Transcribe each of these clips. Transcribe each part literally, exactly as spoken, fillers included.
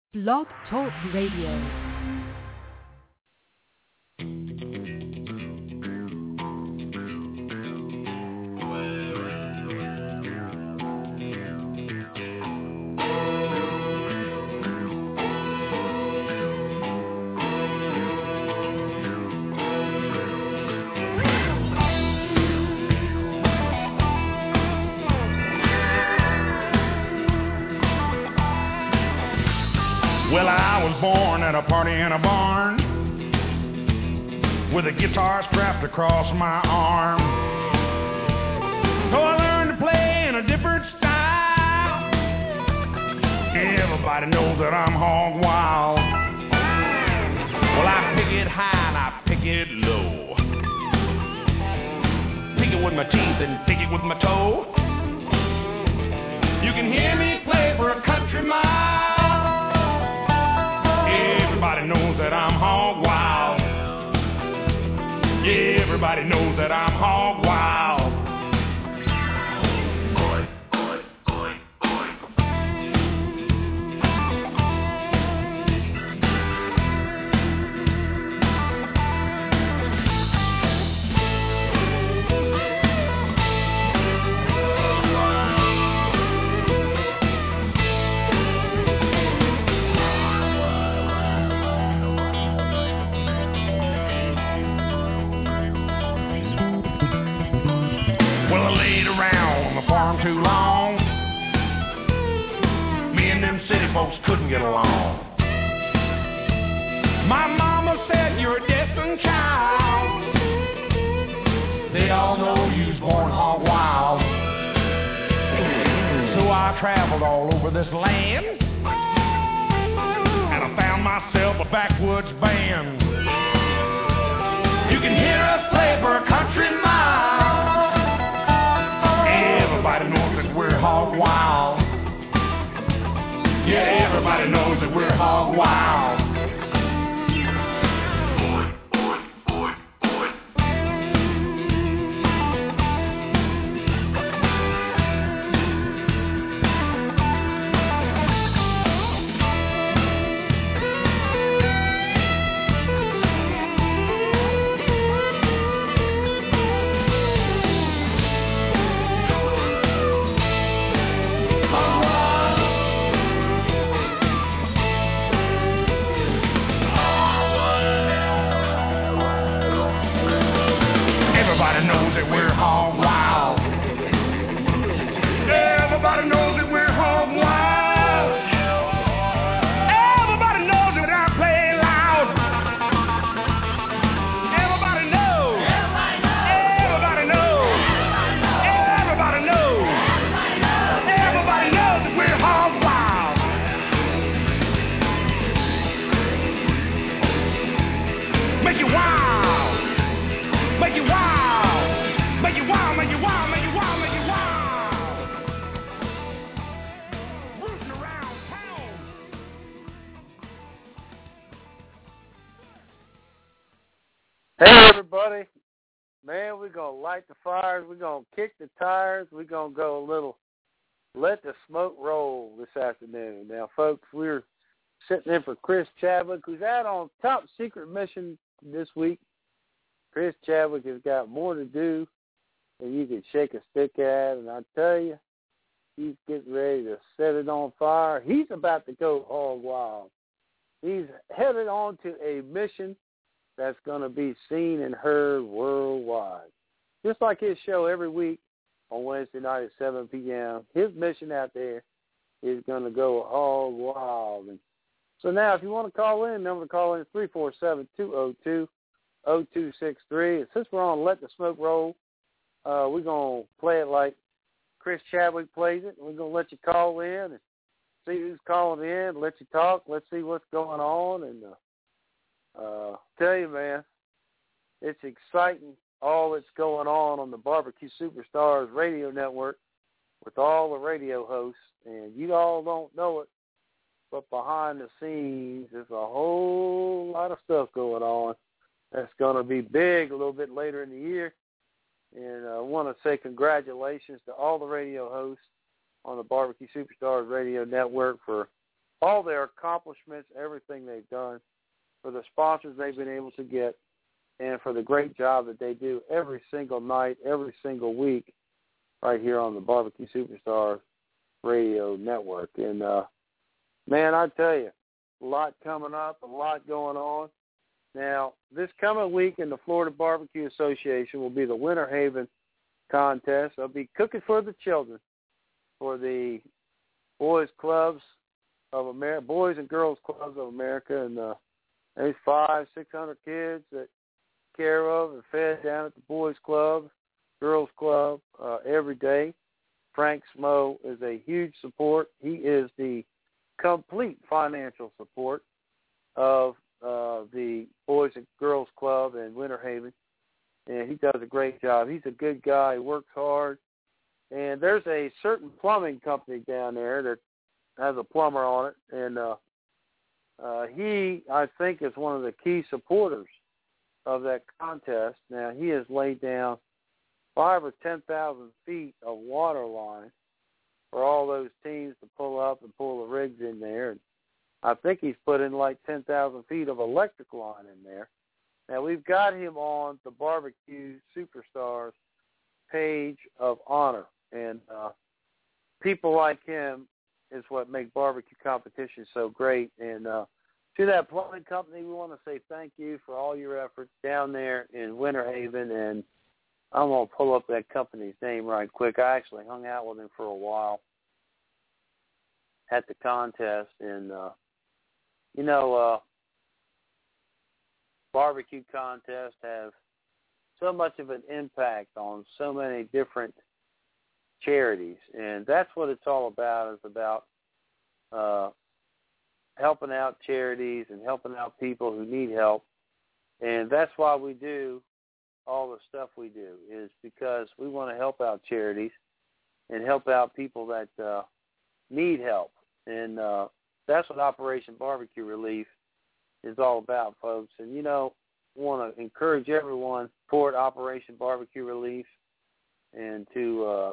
Blog Talk Radio. Well, I was born at a party in a barn with a guitar strapped across my arm. So I learned to play in a different style. Everybody knows that I'm hog wild. Well, I pick it high and I pick it low. Pick it with my teeth and pick it with my toe. You can hear me play for a country mile. Everybody knows that I'm hog wild. Yeah, everybody knows that I'm hog wild. Too long. Me and them city folks couldn't get along. My mama said you're a destined child. They all know you was born hog wild. So I traveled all over this land, and I found myself a backwoods band. You can hear us play for a country mile. Everybody knows that we're hog wild. Yeah, everybody knows that we're hog wild. Man, we're going to light the fires. We're going to kick the tires. We're going to go a little let the smoke roll this afternoon. Now, folks, we're sitting in for Chris Chadwick, who's out on top secret mission this week. Chris Chadwick has got more to do than you can shake a stick at. And I tell you, he's getting ready to set it on fire. He's about to go hog wild. He's headed on to a mission that's going to be seen and heard worldwide. Just like his show every week on Wednesday night at seven p.m., his mission out there is going to go hog wild. And so now if you want to call in, number to call in is three four seven, two oh two, oh two six three. And since we're on Let the Smoke Roll, uh, we're going to play it like Chris Chadwick plays it. We're going to let you call in and see who's calling in, let you talk, let's see what's going on. And uh, Uh, tell you, man, it's exciting, all that's going on on the Barbecue Superstars radio network with all the radio hosts, and you all don't know it, but behind the scenes, there's a whole lot of stuff going on that's going to be big a little bit later in the year, and I want to say congratulations to all the radio hosts on the Barbecue Superstars radio network for all their accomplishments, everything they've done, for the sponsors they've been able to get, and for the great job that they do every single night, every single week, right here on the Barbecue Superstars Radio Network. And, uh, man, I tell you, a lot coming up, a lot going on. Now, this coming week in the Florida Barbecue Association will be the Winter Haven contest. I'll be cooking for the children for the Boys Clubs of America, Boys and Girls Clubs of America, and uh, there's five, six hundred kids that care of and fed down at the Boys Club, Girls Club uh, every day. Frank Smo is a huge support. He is the complete financial support of uh, the Boys and Girls Club in Winter Haven, and he does a great job. He's a good guy. He works hard. And there's a certain plumbing company down there that has a plumber on it, and uh, uh, he, I think, is one of the key supporters of that contest. Now, he has laid down five or ten thousand feet of water line for all those teams to pull up and pull the rigs in there. And I think he's put in like ten thousand feet of electric line in there. Now, we've got him on the Barbecue Superstars page of honor. And uh, people like him is what make barbecue competition so great. And uh, to that plumbing company, we want to say thank you for all your efforts down there in Winter Haven. And I'm going to pull up that company's name right quick. I actually hung out with him for a while at the contest. And, uh, you know, uh, barbecue contests have so much of an impact on so many different charities, and that's what it's all about. It's about uh, helping out charities and helping out people who need help, and that's why we do all the stuff we do, is because we want to help out charities and help out people that uh, need help, and uh, that's what Operation Barbecue Relief is all about, folks. And, you know, I want to encourage everyone to support Operation Barbecue Relief and to uh,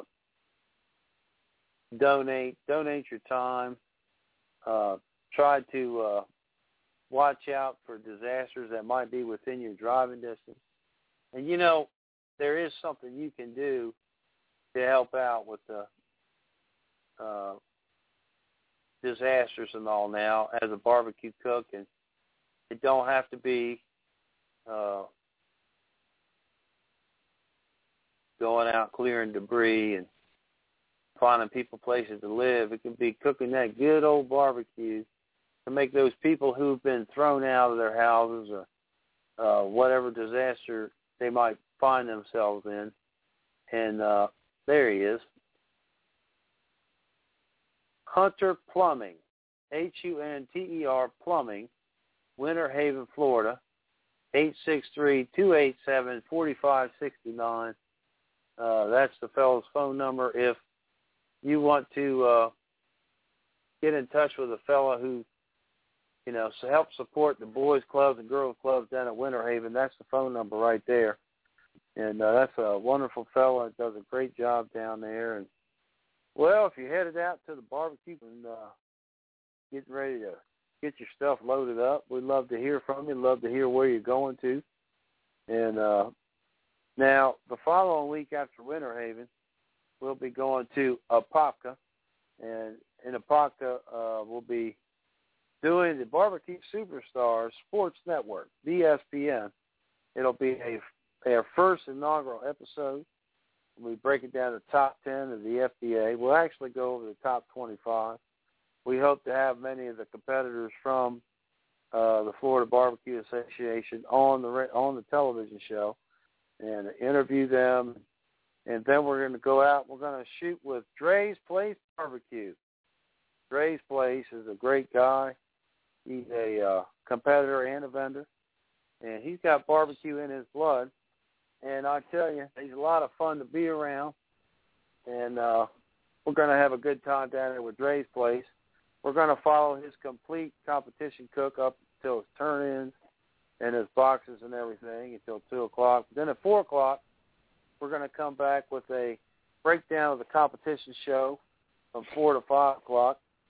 donate, donate your time, uh, try to uh, watch out for disasters that might be within your driving distance. And, you know, there is something you can do to help out with the uh, disasters and all now as a barbecue cook, and it don't have to be uh, going out clearing debris and finding people places to live. It can be cooking that good old barbecue to make those people who've been thrown out of their houses or uh, whatever disaster they might find themselves in. And uh, there he is. Hunter Plumbing, H U N T E R Plumbing, Winter Haven, Florida, eight six three, two eight seven, four five six nine. Uh, that's the fellow's phone number. If you want to uh, get in touch with a fellow who, you know, so help support the boys' clubs and girls' clubs down at Winter Haven, that's the phone number right there. And uh, that's a wonderful fellow that does a great job down there. And, well, if you're headed out to the barbecue and uh, getting ready to get your stuff loaded up, we'd love to hear from you. Love to hear where you're going to. And uh, now, the following week after Winter Haven, we'll be going to Apopka, and in Apopka, uh, we'll be doing the Barbecue Superstars Sports Network, B S P N. It'll be a, our first inaugural episode. We break it down to the top ten of the F D A. We'll actually go over the top twenty-five. We hope to have many of the competitors from uh, the Florida Barbecue Association on the on the television show and interview them. And then we're going to go out. We're going to shoot with Dre's Place Barbecue. Dre's Place is a great guy. He's a uh, competitor and a vendor. And he's got barbecue in his blood. And I tell you, he's a lot of fun to be around. And uh, we're going to have a good time down there with Dre's Place. We're going to follow his complete competition cook up until his turn-ins and his boxes and everything until two o'clock. Then at four o'clock, we're going to come back with a breakdown of the competition show from four to five o'clock.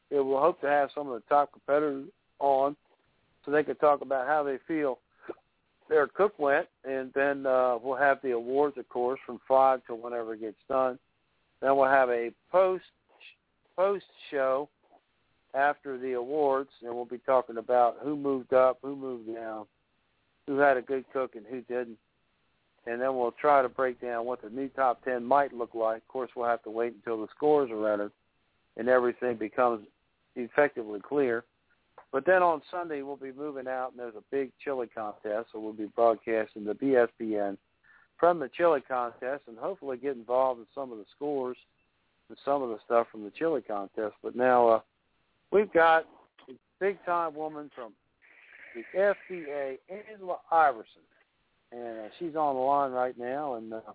it will hope to have some of the top competitors on so they can talk about how they feel their cook went, and then uh, we'll have the awards, of course, from five to whenever it gets done. Then we'll have a post post show after the awards, and we'll be talking about who moved up, who moved down, who had a good cook and who didn't. And then we'll try to break down what the new top ten might look like. Of course, we'll have to wait until the scores are entered and everything becomes effectively clear. But then on Sunday, we'll be moving out, and there's a big chili contest, so we'll be broadcasting the B S B N from the chili contest and hopefully get involved in some of the scores and some of the stuff from the chili contest. But now uh, we've got a big-time woman from the F D A, Angela Iverson, and uh, she's on the line right now. And uh,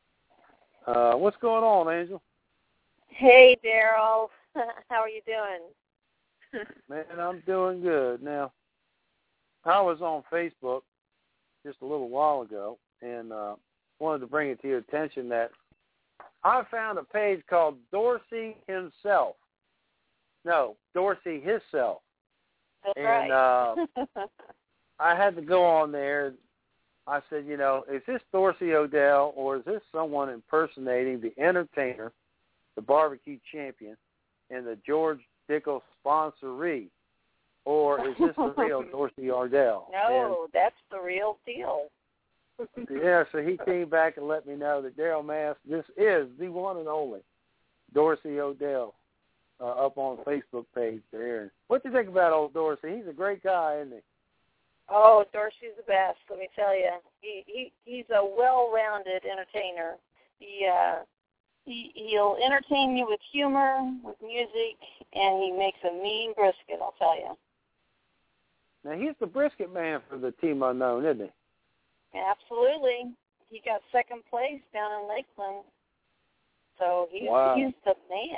uh, what's going on, Angel? Hey, Daryl. How are you doing? Man, I'm doing good. Now, I was on Facebook just a little while ago and uh, wanted to bring it to your attention that I found a page called Dorsey Himself. No, Dorsey Hisself. That's and right. uh, I had to go on there. I said, you know, is this Dorsey Odell or is this someone impersonating the entertainer, the barbecue champion, and the George Dickel sponsoree? Or is this the real Dorsey Odell? No, and, that's the real deal. Yeah, so he came back and let me know that Daryl Mass, this is the one and only Dorsey Odell uh, up on the Facebook page there. What do you think about old Dorsey? He's a great guy, isn't he? Oh, Dorsey's the best, let me tell you. He, he He's a well-rounded entertainer. He, uh, he, he'll entertain you with humor, with music, and he makes a mean brisket, I'll tell you. Now, he's the brisket man for the Team Unknown, isn't he? Absolutely. He got second place down in Lakeland. So he's, wow. he's the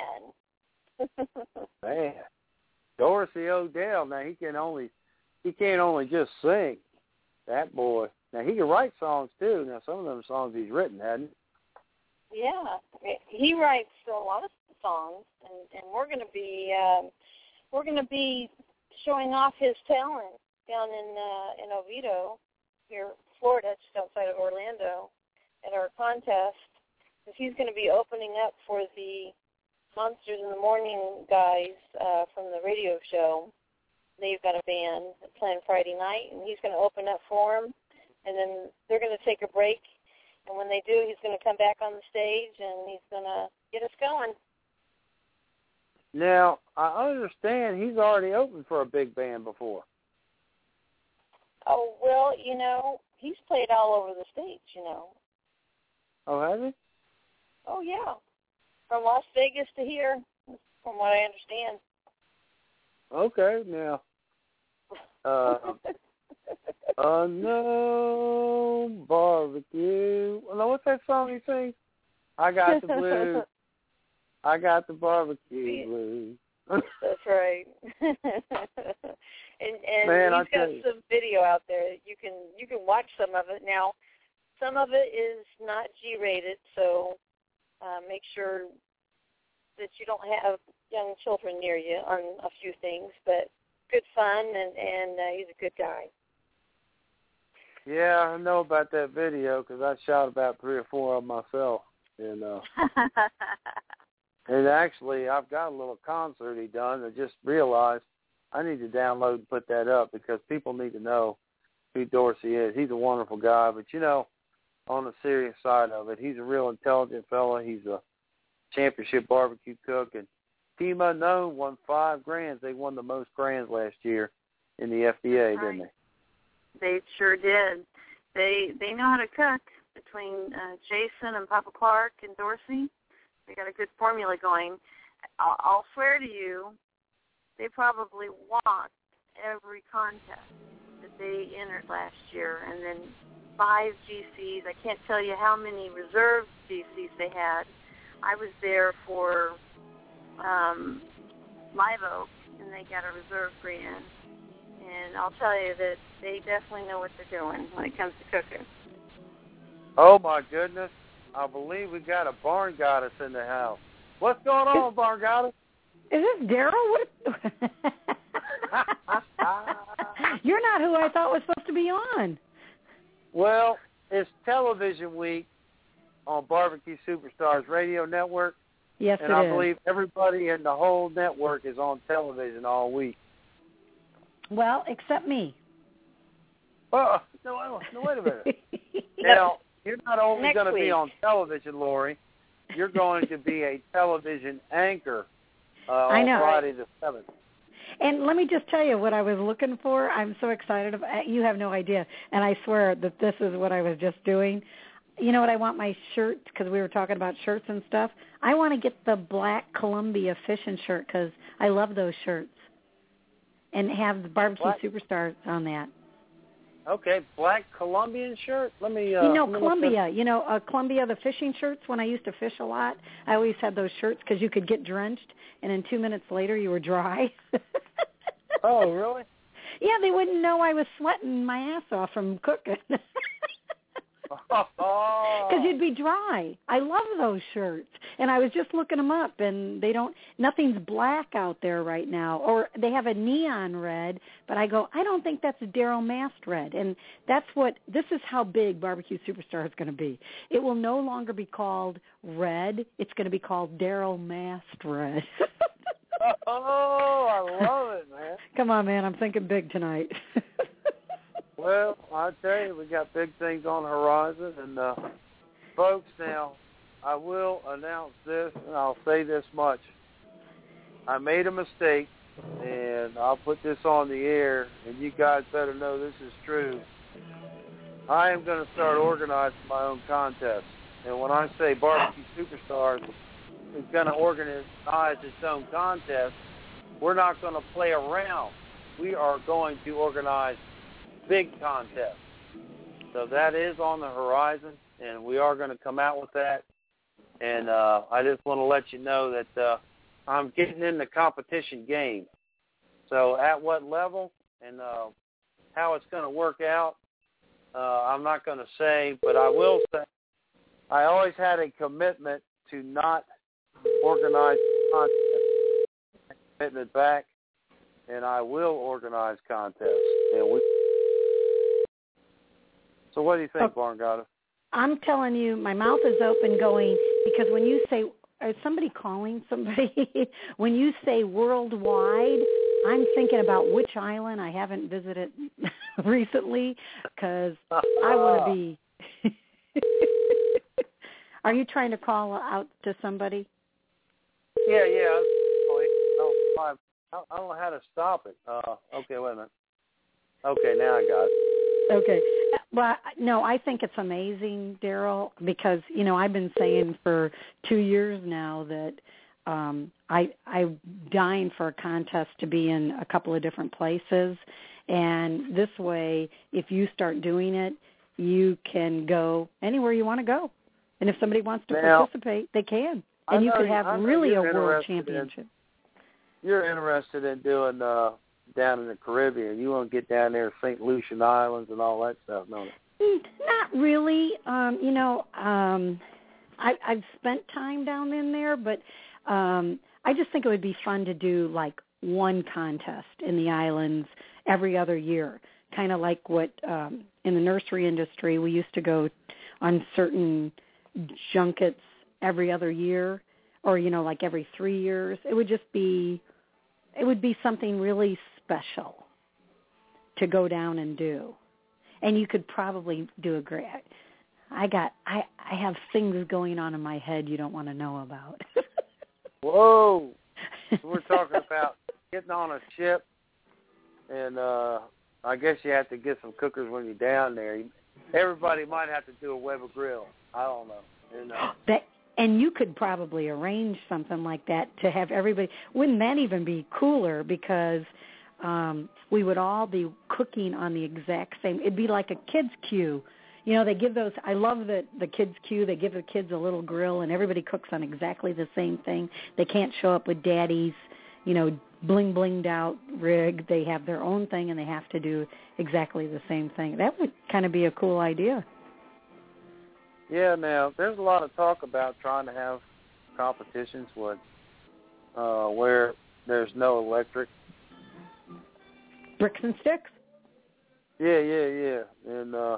man. Man. Dorsey Odell, now he can only he can't only just sing. That boy. Now he can write songs too. Now some of them songs he's written, hadn't he? Yeah. He writes a lot of songs, and, and we're gonna be um, we're gonna be showing off his talent down in uh, in Oviedo, here Florida, just outside of Orlando, at our contest. Because he's going to be opening up for the Monsters in the Morning guys uh, from the radio show. They've got a band playing Friday night, and he's going to open up for them. And then they're going to take a break. And when they do, he's going to come back on the stage, and he's going to get us going. Now, I understand he's already opened for a big band before. Oh, well, you know, he's played all over the States, you know. Oh, has he? Oh, yeah. From Las Vegas to here, from what I understand. Okay, now, uh, Unknown Barbecue. Now, what's that song he sings? I got the blues. I got the barbecue blues. That's right. and and Man, he's got some video out there. You can you can watch some of it. Now, some of it is not G-rated, so uh, make sure that you don't have young children near you on a few things. But good fun, and, and uh, he's a good guy. Yeah, I know about that video because I shot about three or four of them myself. And, uh, and actually, I've got a little concert he done. I just realized I need to download and put that up because people need to know who Dorsey is. He's a wonderful guy, but, you know, on the serious side of it, he's a real intelligent fella. He's a championship barbecue cook. And Team Unknown won five grands. They won the most grands last year in the F D A, That's didn't right. they? They sure did. They they know how to cook. Between uh, Jason and Papa Clark and Dorsey, they got a good formula going. I'll, I'll swear to you, they probably walked every contest that they entered last year, and then five G Cs. I can't tell you how many reserve G Cs they had. I was there for um, Live Oak, and they got a reserve grand. And I'll tell you that they definitely know what they're doing when it comes to cooking. Oh, my goodness. I believe we got a barn goddess in the house. What's going on, barn goddess? this Daryl? What? You're not who I thought was supposed to be on. Well, it's television week on Barbecue Superstars Radio Network. Yes, and it I is. believe everybody in the whole network is on television all week. Well, except me. Oh, no, no wait a minute. Now, you're not only going to be on television, Lori. You're going to be a television anchor uh, on I know. Friday the seventh. And let me just tell you what I was looking for. I'm so excited. About, you have no idea. And I swear that this is what I was just doing. You know what I want my shirt, because we were talking about shirts and stuff. I want to get the black Columbia fishing shirt because I love those shirts. And have the Barbecue Black. Superstars on that. Okay, black Colombian shirt. Let me. Uh, You know, let me Columbia, you know, uh, Columbia, the fishing shirts, when I used to fish a lot, I always had those shirts because you could get drenched, and then two minutes later you were dry. Oh, really? Yeah, they wouldn't know I was sweating my ass off from cooking. Because you'd be dry. I love those shirts. And I was just looking them up, and they don't, nothing's black out there right now. Or they have a neon red, but I go, I don't think that's a Daryl Mast red. And that's what, this is how big Barbecue Superstar is going to be. It will no longer be called red. It's going to be called Daryl Mast red. Oh, I love it, man. Come on, man. I'm thinking big tonight. Well, I tell you, we got big things on the horizon. And, uh, folks, now, I will announce this, and I'll say this much. I made a mistake, and I'll put this on the air, and you guys better know this is true. I am going to start organizing my own contest. And when I say Barbecue Superstars is going to organize its own contest, we're not going to play around. We are going to organize big contests. So that is on the horizon, and we are going to come out with that. And uh, I just want to let you know that uh, I'm getting in the competition game. So at what level and uh, how it's going to work out, uh, I'm not going to say, but I will say I always had a commitment to not organize contests, commitment back, and I will organize contests. And we. So what do you think, oh, Barngata? I'm telling you, my mouth is open going, because when you say, is somebody calling somebody? When you say worldwide, I'm thinking about which island I haven't visited recently, because I want to be. Are you trying to call out to somebody? Yeah, yeah. I don't know how to stop it. Uh, okay, wait a minute. Okay, now I got it. Okay. Well, no, I think it's amazing, Daryl, because, you know, I've been saying for two years now that um, I, I'm dying for a contest to be in a couple of different places. And this way, if you start doing it, you can go anywhere you want to go. And if somebody wants to now, participate, they can. And you could have really a world championship. In, you're interested in doing uh, down in the Caribbean. You want to get down there, Saint Lucian Islands and all that stuff, don't you? Not really. Um, you know, um, I, I've spent time down in there, but um, I just think it would be fun to do like one contest in the islands every other year, kind of like what um, in the nursery industry we used to go on certain junkets every other year, or, you know, like every three years. It would just be, it would be something really special to go down and do. And you could probably do a great, I got, I, I have things going on in my head you don't want to know about. Whoa. We're talking about getting on a ship, and uh, I guess you have to get some cookers when you're down there. Everybody might have to do a Weber grill. I don't know. You know. That, and you could probably arrange something like that to have everybody. Wouldn't that even be cooler? Because um, we would all be cooking on the exact same. It'd be like a kids' queue. You know, they give those. I love the the kids' queue. They give the kids a little grill, and everybody cooks on exactly the same thing. They can't show up with daddy's, you know, bling blinged out rig. They have their own thing, and they have to do exactly the same thing. That would kind of be a cool idea. Yeah, now, there's a lot of talk about trying to have competitions with uh, where there's no electric. Bricks and sticks. Yeah, yeah, yeah. And uh,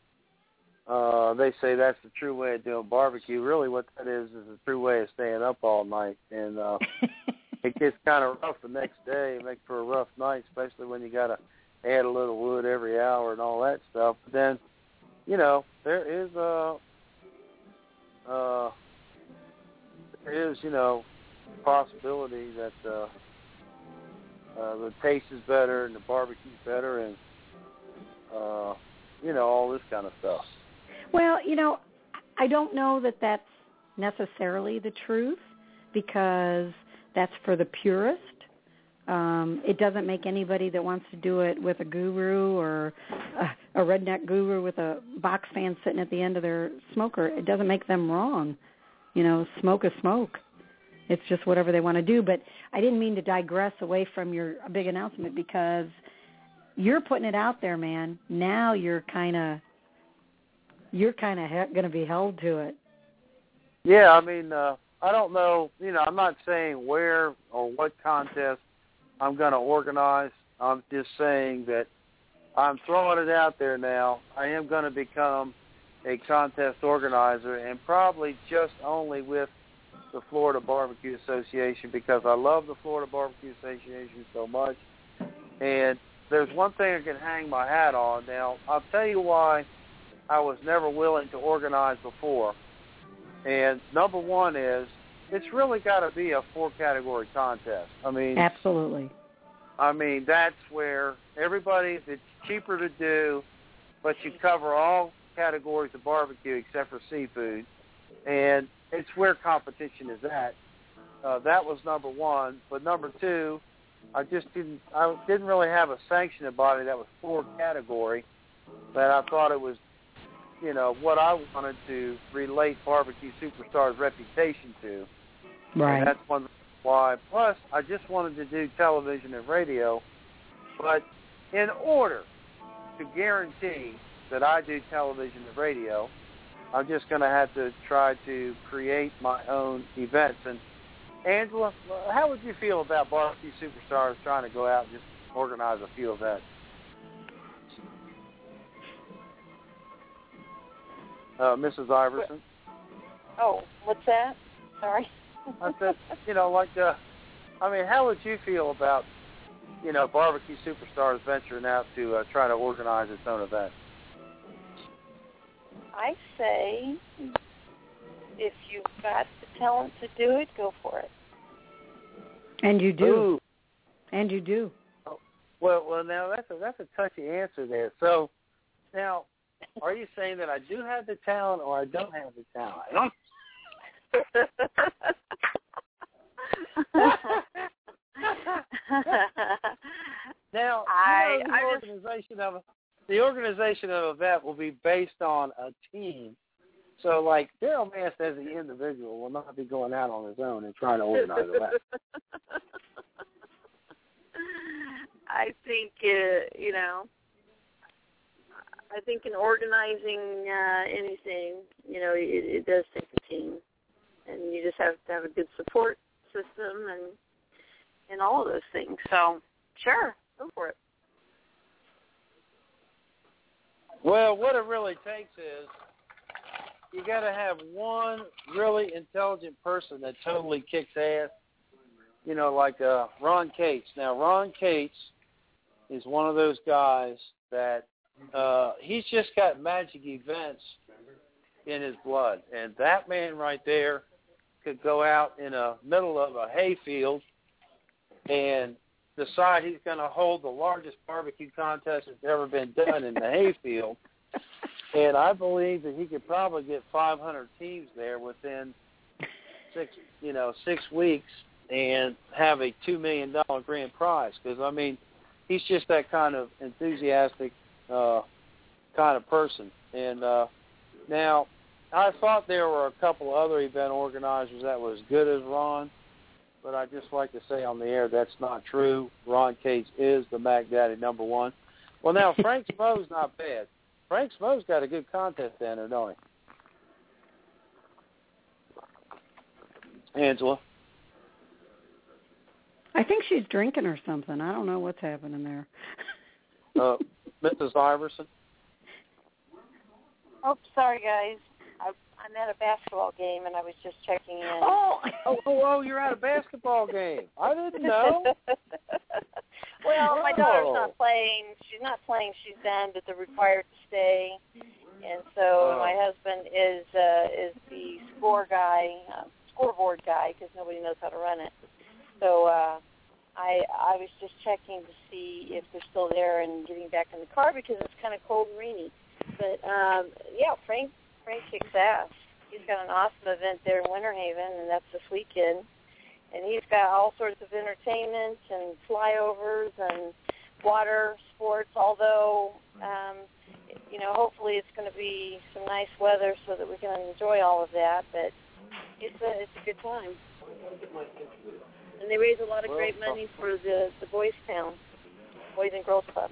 uh, they say that's the true way of doing barbecue. Really what that is is the true way of staying up all night. And uh, it gets kind of rough the next day. It makes for a rough night, especially when you got to add a little wood every hour and all that stuff. But then, you know, there is a, uh, there is, you know, possibility that uh, uh, the taste is better and the barbecue's better and, uh, you know, all this kind of stuff. Well, you know, I don't know that that's necessarily the truth because that's for the purist. Um, it doesn't make anybody that wants to do it with a guru or a, a redneck guru with a box fan sitting at the end of their smoker. It doesn't make them wrong. You know, smoke is smoke. It's just whatever they want to do. But I didn't mean to digress away from your big announcement because you're putting it out there, man. Now you're kind of you're kind of he- going to be held to it. Yeah, I mean, uh, I don't know. You know, I'm not saying where or what contest I'm going to organize. I'm just saying that I'm throwing it out there now. I am going to become a contest organizer and probably just only with the Florida Barbecue Association because I love the Florida Barbecue Association so much. And there's one thing I can hang my hat on. Now, I'll tell you why I was never willing to organize before. And number one is it's really got to be a four-category contest. I mean, absolutely. I mean, that's where everybody, it's cheaper to do, but you cover all categories of barbecue except for seafood. And it's where competition is at. Uh, that was number one. But number two, I just didn't, I didn't really have a sanctioned body that was four-category, but I thought it was, you know, what I wanted to relate Barbecue Superstar's reputation to. Right. And that's one why. Plus, I just wanted to do television and radio. But in order to guarantee that I do television and radio, I'm just going to have to try to create my own events. And, Angela, how would you feel about Barbecue Superstars trying to go out and just organize a few events? Uh, Missus Iverson? Oh, what's that? Sorry. I said, you know, like, uh, I mean, how would you feel about, you know, Barbecue Superstars venturing out to uh, try to organize its own event? I say, if you've got the talent to do it, go for it. And you do. Ooh. And you do. Oh, well, well, now that's a that's a touchy answer there. So, now, are you saying that I do have the talent or I don't have the talent? Now, I, you know, the I organization just... of a, the organization of an event will be based on a team. So, like, Daryl Mast as the individual will not be going out on his own and trying to organize an event. I think, uh, you know, I think in organizing uh, anything, you know, it, it does take a team. And you just have to have a good support system and and all of those things. So, sure, go for it. Well, what it really takes is you got to have one really intelligent person that totally kicks ass. You know, like uh, Ron Cates. Now, Ron Cates is one of those guys that uh, he's just got magic events in his blood. And that man right there could go out in the middle of a hayfield and decide he's going to hold the largest barbecue contest that's ever been done in the hayfield. And I believe that he could probably get five hundred teams there within six, you know, six weeks and have a two million dollars grand prize. Because, I mean, he's just that kind of enthusiastic uh, kind of person. And uh, now, I thought there were a couple other event organizers that were as good as Ron, but I'd just like to say on the air that's not true. Ron Cates is the Mac Daddy number one. Well, now, Frank Smo's not bad. Frank Smo's got a good contest down there, don't he? Angela? I think she's drinking or something. I don't know what's happening there. uh, Missus Iverson? Oh, sorry, guys. I, I'm at a basketball game, and I was just checking in. Oh, oh, oh, oh you're at a basketball game. I didn't know. Well, my daughter's Oh. not playing. She's not playing. She's done, but they're required to stay. And so Oh. my husband is uh, is the score guy, uh, scoreboard guy, because nobody knows how to run it. So uh, I I was just checking to see if they're still there and getting back in the car because it's kind of cold and rainy. But um, yeah, Frank Frank kicks ass. He's got an awesome event there in Winter Haven, and that's this weekend. And he's got all sorts of entertainment and flyovers and water sports, although, um, you know, hopefully it's going to be some nice weather so that we can enjoy all of that. But it's a, it's a good time. And they raise a lot of great money for the, the Boys Town, Boys and Girls Club.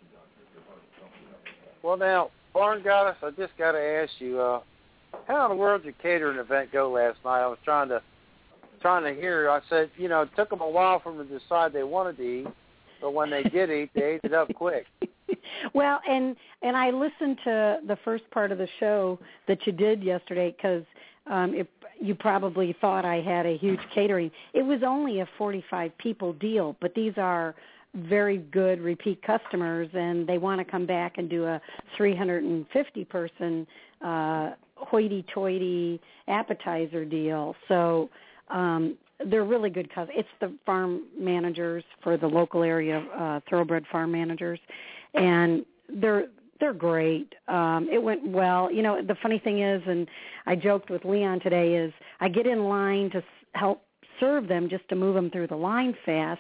Well, now, Barn Goddess, I just got to ask you, uh, how in the world did your catering event go last night? I was trying to trying to hear. I said, you know, it took them a while for them to decide they wanted to eat, but when they did eat, they ate it up quick. Well, and and I listened to the first part of the show that you did yesterday because um, it, you probably thought I had a huge catering. It was only a forty-five people deal, but these are very good repeat customers, and they want to come back and do a three hundred fifty person uh, hoity-toity appetizer deal. So um, they're really good customers. It's the farm managers for the local area, uh, thoroughbred farm managers, and they're they're great. Um, it went well. You know, the funny thing is, and I joked with Leon today, is I get in line to help serve them just to move them through the line fast.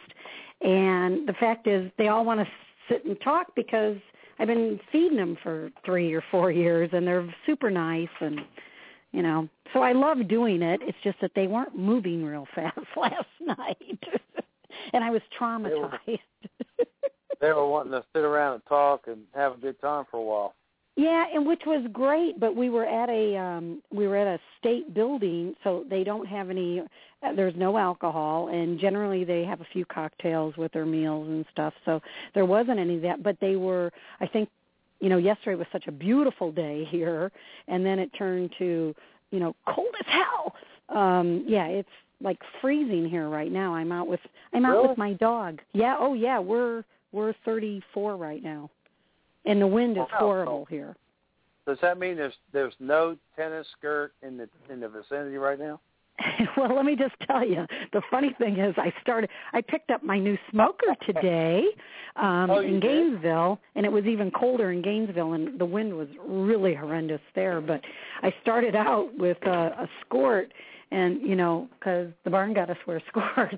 And the fact is they all want to sit and talk because I've been feeding them for three or four years, and they're super nice. And, you know, so I love doing it. It's just that they weren't moving real fast last night. And I was traumatized. They were, they were wanting to sit around and talk and have a good time for a while. Yeah, and which was great, but we were at a um we were at a state building, so they don't have any uh, there's no alcohol, and generally they have a few cocktails with their meals and stuff. So there wasn't any of that, but they were, I think, you know, yesterday was such a beautiful day here, and then it turned to, you know, cold as hell. Um yeah, it's like freezing here right now. I'm out with I'm out Really? with my dog. Yeah, oh yeah, we're we're thirty-four right now. And the wind is Wow. horrible here. Does that mean there's there's no tennis skirt in the in the vicinity right now? Well, let me just tell you, the funny thing is I started, I picked up my new smoker today um, Oh, you in did? Gainesville, and it was even colder in Gainesville, and the wind was really horrendous there. But I started out with a, a skirt, and, you know, because the barn goddess wears skirts,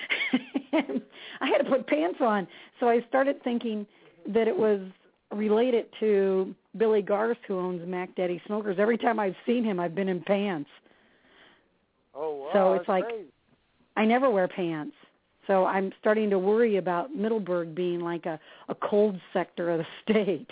and I had to put pants on. So I started thinking that it was related to Billy Garth, who owns Mac Daddy Smokers. Every time I've seen him, I've been in pants. Oh, wow, So it's that's like crazy. I never wear pants. So I'm starting to worry about Middleburg being like a, a cold sector of the state.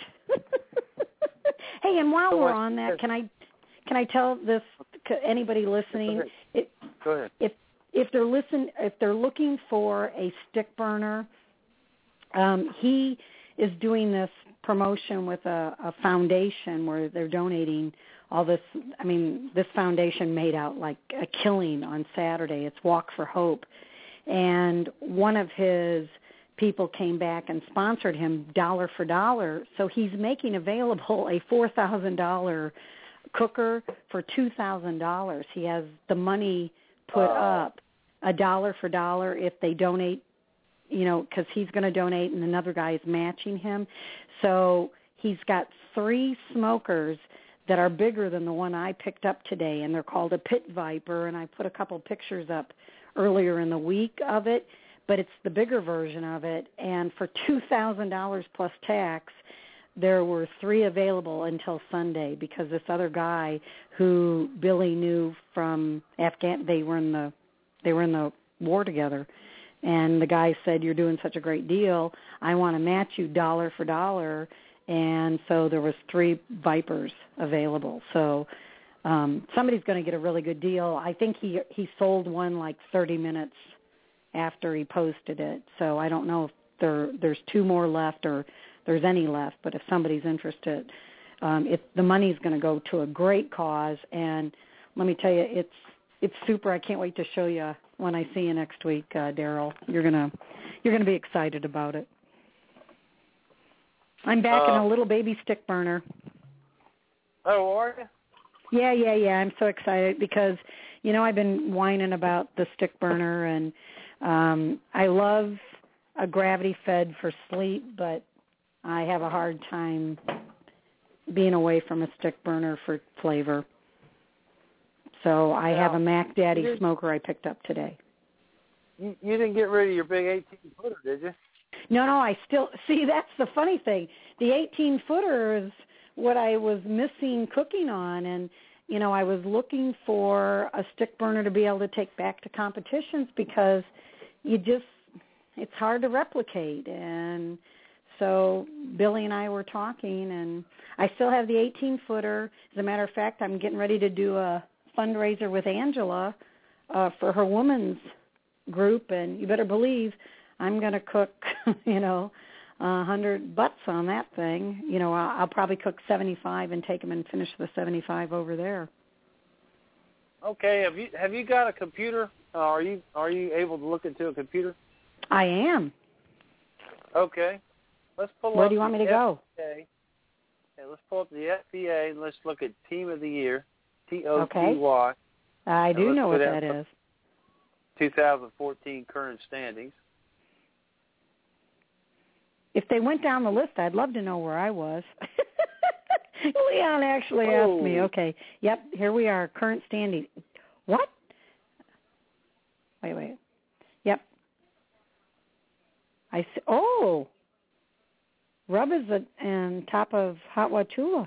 Hey, and while So we're what- on that, can I can I tell this to anybody listening? Go ahead. It, Go ahead. if if they're listen if they're looking for a stick burner, um, he is doing this promotion with a, a foundation where they're donating all this. I mean, this foundation made out like a killing on Saturday. It's Walk for Hope. And one of his people came back and sponsored him dollar for dollar. So he's making available a four thousand dollars cooker for two thousand dollars. He has the money put Oh. up a dollar for dollar if they donate, you know, because he's going to donate and another guy is matching him. So he's got three smokers that are bigger than the one I picked up today, and they're called a Pit Viper, and I put a couple pictures up earlier in the week of it, but it's the bigger version of it, and for two thousand dollars plus tax, there were three available until Sunday because this other guy who Billy knew from Afghan, they were in the they were in the war together, and the guy said, "You're doing such a great deal. I want to match you dollar for dollar." And so there was three Vipers available. So um, somebody's going to get a really good deal. I think he he sold one like thirty minutes after he posted it. So I don't know if there there's two more left or there's any left, but if somebody's interested, um, it, the money's going to go to a great cause. And let me tell you, it's it's super. I can't wait to show you when I see you next week, uh, Daryl. You're gonna you're gonna be excited about it. I'm back uh, in a little baby stick burner. Oh, are you? Yeah, yeah, yeah. I'm so excited because, you know, I've been whining about the stick burner, and um, I love a gravity fed for sleep, but I have a hard time being away from a stick burner for flavor. So I now, have a Mac Daddy smoker I picked up today. You, you didn't get rid of your big eighteen-footer, did you? No, no, I still, see, that's the funny thing. The eighteen-footer is what I was missing cooking on, and, you know, I was looking for a stick burner to be able to take back to competitions because you just, it's hard to replicate. And so Billy and I were talking, and I still have the eighteen-footer. As a matter of fact, I'm getting ready to do a fundraiser with Angela uh, for her women's group, and you better believe I'm going to cook, you know, a hundred butts on that thing. You know, I'll, I'll probably cook seventy-five and take them and finish the seventy-five over there. Okay. Have you have you got a computer? Uh, are you are you able to look into a computer? I am. Okay. Let's pull Where up. do you want me to F B A. go? Yeah, let's pull up the F B A and let's look at Team of the Year, T O T Y. Okay. I do know what that is. twenty fourteen current standings. If they went down the list, I'd love to know where I was. Leon actually oh. asked me. Okay, yep, here we are, current standing. What? Wait, wait. Yep. I see. Oh, Rub is at, on top of Hot Wachula.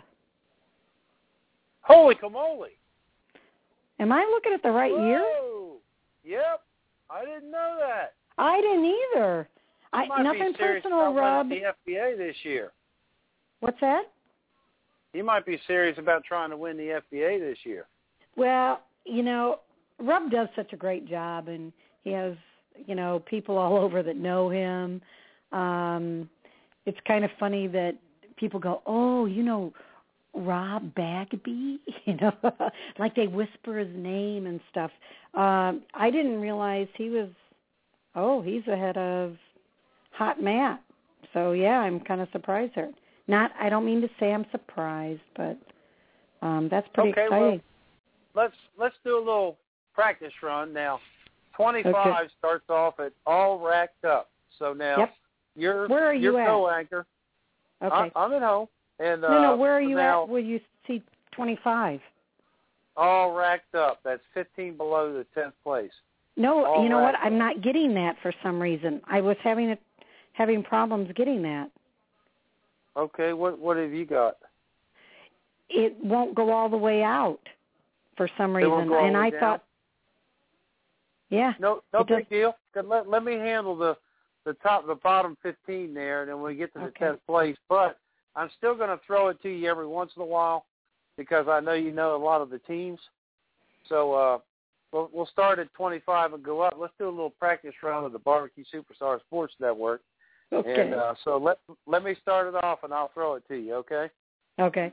Holy camole! Am I looking at the right Whoa. year? Yep, I didn't know that. I didn't either. You I might nothing be serious personal, about Rub. winning the F B A this year. What's that? You might be serious about trying to win the F B A this year. Well, you know, Rub does such a great job, and he has, you know, people all over that know him. Um, it's kind of funny that people go, oh, you know, Rob Bagby, you know, like they whisper his name and stuff. Um, I didn't realize he was, oh, he's ahead of Hot Matt. So, yeah, I'm kind of surprised there. Not, I don't mean to say I'm surprised, but um, that's pretty okay, exciting. Well, let's let's do a little practice run now. twenty-five okay. starts off at all racked up. So now yep. you're where are you you're at? co-anchor. Okay. I, I'm at home. And no, no. uh, Where are you now, at? Will you see twenty-five? All racked up. That's fifteen below the tenth place. No, all you know what? up. I'm not getting that for some reason. I was having a, having problems getting that. Okay, what what have you got? It won't go all the way out for some reason, it won't go all and the way I down? thought, yeah, no, no big does, deal. Let let me handle the the top, the bottom fifteen there, and then we get to the okay. tenth place. But I'm still going to throw it to you every once in a while because I know you know a lot of the teams. So uh, we'll we'll start at twenty-five and go up. Let's do a little practice run with the Barbecue Superstar Sports Network. Okay. And uh, so let let me start it off, and I'll throw it to you, okay? Okay.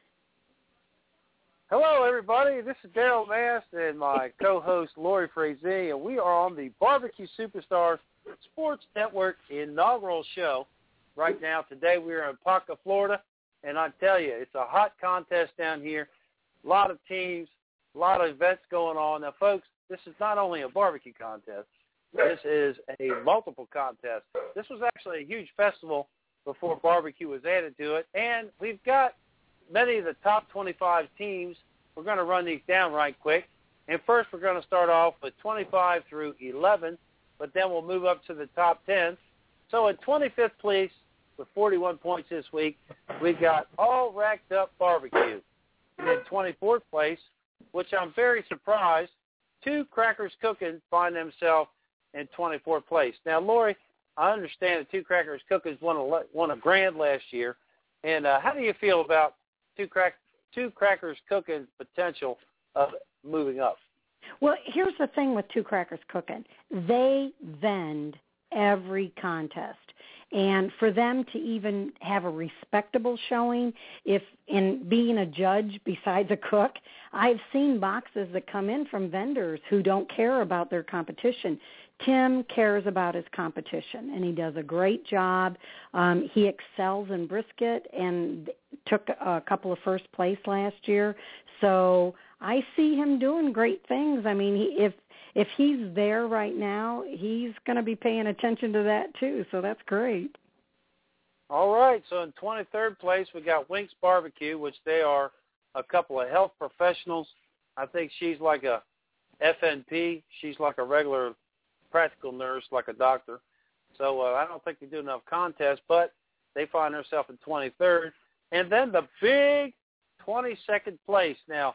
Hello, everybody. This is Daryl Mast and my co-host, Lori Frazee, and we are on the Barbecue Superstars Sports Network inaugural show. Right now, today, we're in Paca, Florida, and I tell you, it's a hot contest down here. A lot of teams, a lot of events going on. Now, folks, this is not only a barbecue contest. This is a multiple contest. This was actually a huge festival before barbecue was added to it, and we've got many of the top twenty-five teams. We're going to run these down right quick. And first, we're going to start off with twenty-five through eleven, but then we'll move up to the top ten. So at twenty-fifth place with forty-one points this week, we've got All Racked Up Barbecue. And in twenty-fourth place, which I'm very surprised, Two Crackers Cooking find themselves in twenty-fourth place. Now, Lori, I understand that Two Crackers Cooking won a, won a grand last year. And uh, how do you feel about Two, crack, two Crackers Cooking potential of moving up? Well, here's the thing with Two Crackers Cooking. They vend every contest. And for them to even have a respectable showing, if in being a judge besides a cook, I've seen boxes that come in from vendors who don't care about their competition. Tim cares about his competition, and he does a great job. Um, he excels in brisket and took a couple of first place last year. So I see him doing great things. I mean, he, if if he's there right now, he's going to be paying attention to that too. So that's great. All right. So in twenty-third place, we got Winks Barbecue, which they are a couple of health professionals. I think she's like a F N P. She's like a regular practical nurse, like a doctor. So uh, I don't think they do enough contests, but they find herself in twenty-third. And then the big twenty-second place. Now,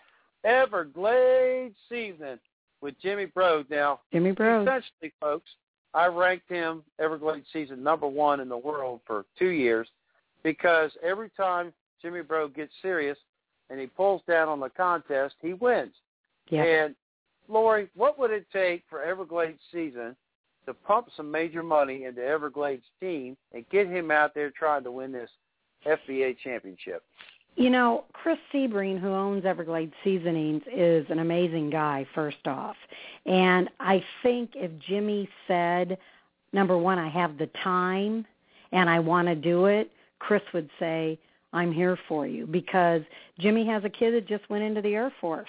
Everglades Seasoning with Jimmy Brode. Now, Jimmy Brode. Essentially, folks, I ranked him Everglades Season number one in the world for two years because every time Jimmy Brode gets serious and he pulls down on the contest, he wins. Yeah. And, Lori, what would it take for Everglades Season to pump some major money into Everglades' team and get him out there trying to win this F B A championship? You know, Chris Sebring, who owns Everglades Seasonings, is an amazing guy, first off. And I think if Jimmy said, number one, I have the time and I want to do it, Chris would say, I'm here for you. Because Jimmy has a kid that just went into the Air Force.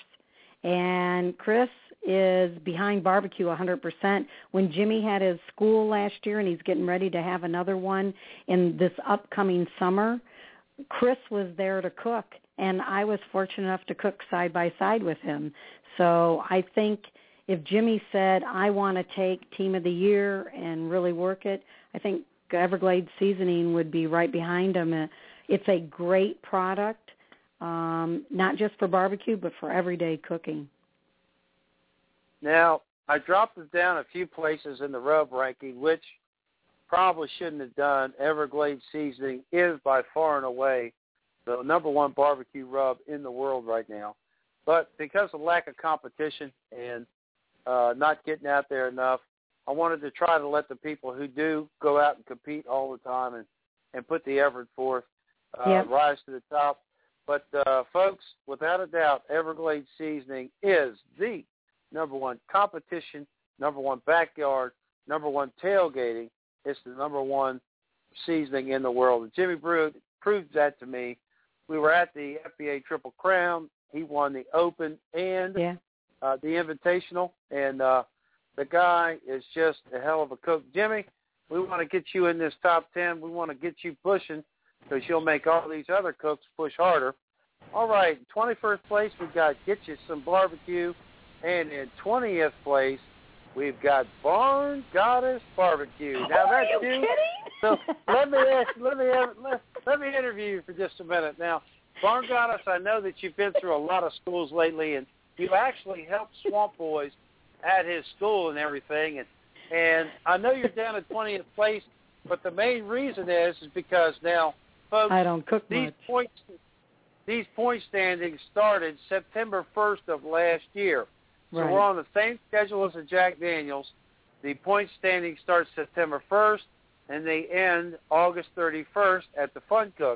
And Chris is behind barbecue one hundred percent. When Jimmy had his school last year and he's getting ready to have another one in this upcoming summer, Chris was there to cook, and I was fortunate enough to cook side by side with him. So I think if Jimmy said, I want to take Team of the Year and really work it, I think Everglades Seasoning would be right behind him. It's a great product, um, not just for barbecue, but for everyday cooking. Now, I dropped it down a few places in the rub ranking, which probably shouldn't have done. Everglades Seasoning is by far and away the number one barbecue rub in the world right now. But because of lack of competition and uh, not getting out there enough, I wanted to try to let the people who do go out and compete all the time and, and put the effort forth uh, yep. rise to the top. But, uh, folks, without a doubt, Everglades Seasoning is the number one competition, number one backyard, number one tailgating. It's the number one seasoning in the world. And Jimmy Brode proved that to me. We were at the F B A Triple Crown. He won the Open and yeah. uh, the Invitational. And uh, the guy is just a hell of a cook. Jimmy, we want to get you in this top ten. We want to get you pushing because you'll make all these other cooks push harder. All right, in twenty-first place, we've got Get You Some Barbecue. And in twentieth place, we've got Barn Goddess Barbecue. Now oh, that's are you you. kidding? So let me ask, let me let, let me interview you for just a minute. Now, Barn Goddess, I know that you've been through a lot of schools lately, and you actually helped Swamp Boys at his school and everything. And and I know you're down at twentieth place, but the main reason is is because now, folks, I don't cook these much. points these point standings started September first of last year. So right. we're on the same schedule as the Jack Daniels. The point standing starts September first, and they end August thirty-first at the Fun Cook.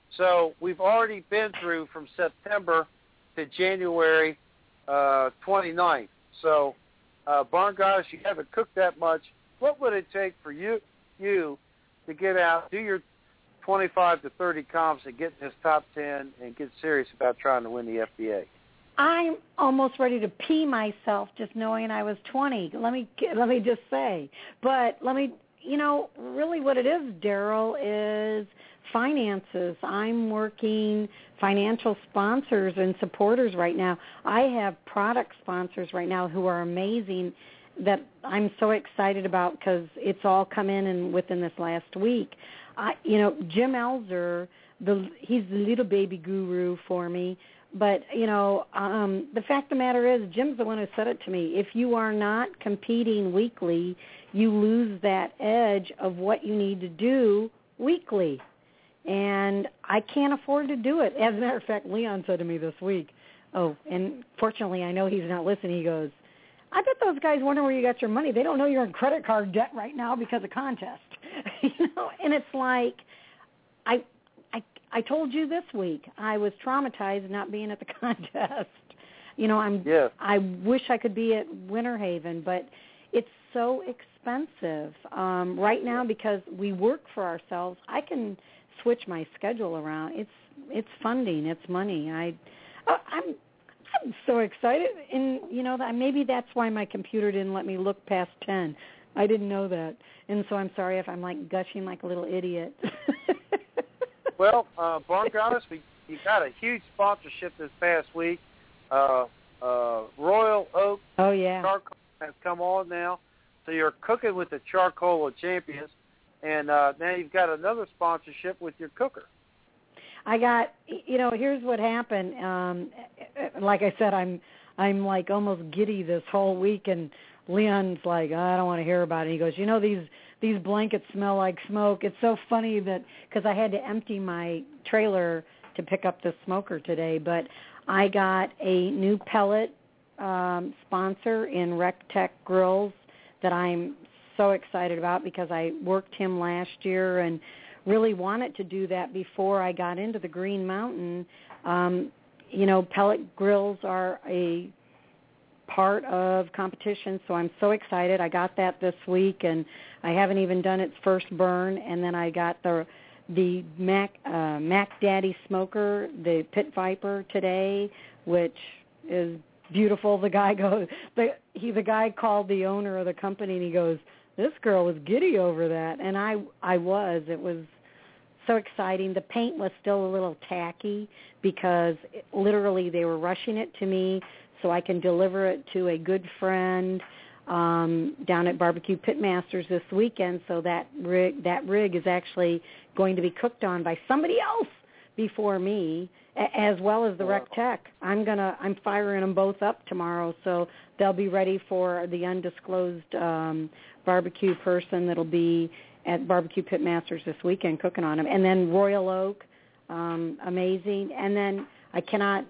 So we've already been through from September to January uh, twenty-ninth. So, uh, Barn Goddess, you haven't cooked that much. What would it take for you you to get out, do your twenty-five to thirty comps and get in this top ten and get serious about trying to win the F B A? I'm almost ready to pee myself just knowing I was twenty. Let me let me just say. But let me, you know, really what it is, Daryl, is finances. I'm working financial sponsors and supporters right now. I have product sponsors right now who are amazing that I'm so excited about because it's all come in and within this last week. I, you know, Jim Elzer, the he's the little baby guru for me. But, you know, um, the fact of the matter is, Jim's the one who said it to me. If you are not competing weekly, you lose that edge of what you need to do weekly. And I can't afford to do it. As a matter of fact, Leon said to me this week, oh, and fortunately I know he's not listening. He goes, I bet those guys wonder where you got your money. They don't know you're in credit card debt right now because of contest. You know, and it's like, I, I, I told you this week, I was traumatized not being at the contest. You know, I'm. Yeah. I wish I could be at Winter Haven, but it's so expensive um, right now because we work for ourselves. I can switch my schedule around. It's it's funding. It's money. I, uh, I'm. I'm so excited, and you know that maybe that's why my computer didn't let me look past ten. I didn't know that, and so I'm sorry if I'm like gushing like a little idiot. Well, uh, Barn Goddess, we you got a huge sponsorship this past week. Uh, uh, Royal Oak oh yeah, Charcoal has come on now, so you're cooking with the Charcoal of Champions, and uh, now you've got another sponsorship with your cooker. I got, you know, here's what happened. Um, like I said, I'm I'm like almost giddy this whole week, and Leon's like, I don't want to hear about it. He goes, you know, these these blankets smell like smoke. It's so funny that because I had to empty my trailer to pick up the smoker today, but I got a new pellet um, sponsor in RecTech Grills that I'm so excited about because I worked him last year and really wanted to do that before I got into the Green Mountain. Um, you know, pellet grills are a part of competition, so I'm so excited. I got that this week, and I haven't even done its first burn. And then I got the the Mac uh, Mac Daddy smoker, the Pit Viper today, which is beautiful. The guy goes, the he the guy called the owner of the company, and he goes, "This girl was giddy over that," and I I was. It was so exciting. The paint was still a little tacky because it, literally they were rushing it to me so I can deliver it to a good friend um, down at Barbecue Pitmasters this weekend. So that rig, that rig is actually going to be cooked on by somebody else before me, a- as well as the Wow. RecTech. I'm gonna I'm firing them both up tomorrow, so they'll be ready for the undisclosed um, barbecue person that'll be at Barbecue Pitmasters this weekend cooking on them. And then Royal Oak, um, amazing. And then I cannot,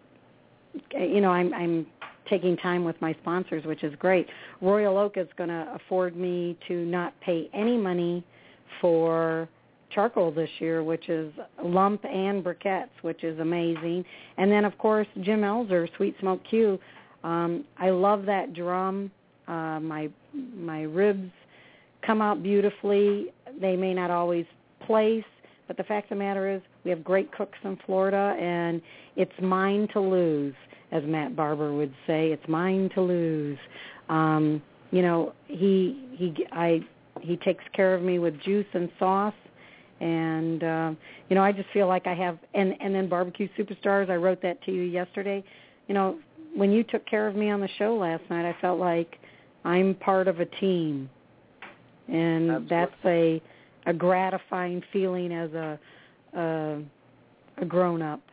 you know, I'm, I'm taking time with my sponsors, which is great. Royal Oak is going to afford me to not pay any money for charcoal this year, which is lump and briquettes, which is amazing. And then, of course, Jim Elzer, Sweet Smoke Q. Um, I love that drum. Uh, my my ribs come out beautifully. They may not always place, but the fact of the matter is we have great cooks in Florida, and it's mine to lose, as Matt Barber would say. It's mine to lose. Um, you know, he he I he takes care of me with juice and sauce, and uh, you know, I just feel like I have. And and then Barbecue Superstars, I wrote that to you yesterday. You know, when you took care of me on the show last night, I felt like I'm part of a team. And Absolutely. that's a a gratifying feeling as a a, a grown up.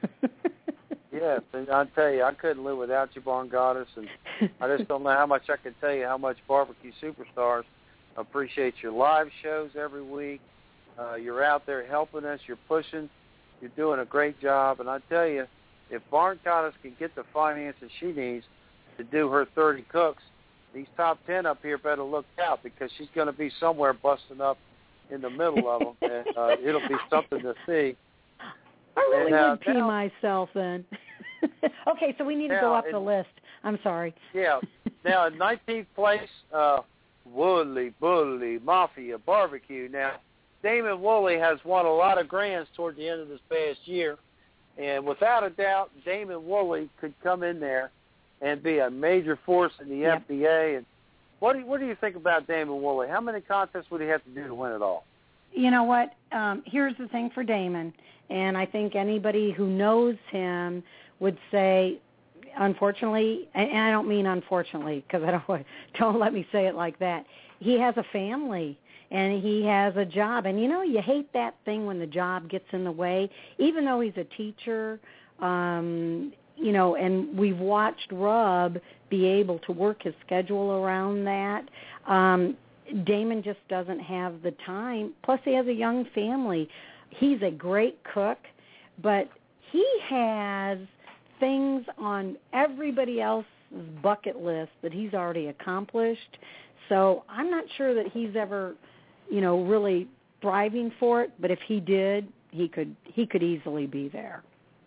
Yes, and I tell you, I couldn't live without you, Barn Goddess, and I just don't know how much I can tell you how much Barbecue Superstars appreciate your live shows every week. Uh, you're out there helping us. You're pushing. You're doing a great job, and I tell you, if Barn Goddess can get the finances she needs to do her thirty cooks, these top ten up here better look out because she's going to be somewhere busting up in the middle of them, and uh, it'll be something to see. I really and, uh, would pee now, myself then. Okay, so we need to now, go up in, the list. I'm sorry. Yeah. Now, in nineteenth place, uh, Wooly Bully Mafia Barbecue. Now, Damon Woolley has won a lot of grands toward the end of this past year, and without a doubt, Damon Woolley could come in there and be a major force in the Yep. F B A. And what do you, what do you think about Damon Woolley? How many contests would he have to do to win it all? You know what? Um, here's the thing for Damon, and I think anybody who knows him would say, unfortunately, and I don't mean unfortunately because I don't don't let me say it like that. He has a family and he has a job, and you know you hate that thing when the job gets in the way. Even though he's a teacher, um, you know, and we've watched Rub be able to work his schedule around that. Um, Damon just doesn't have the time. Plus, he has a young family. He's a great cook, but he has things on everybody else's bucket list that he's already accomplished. So I'm not sure that he's ever, you know, really thriving for it. But if he did, he could he could easily be there.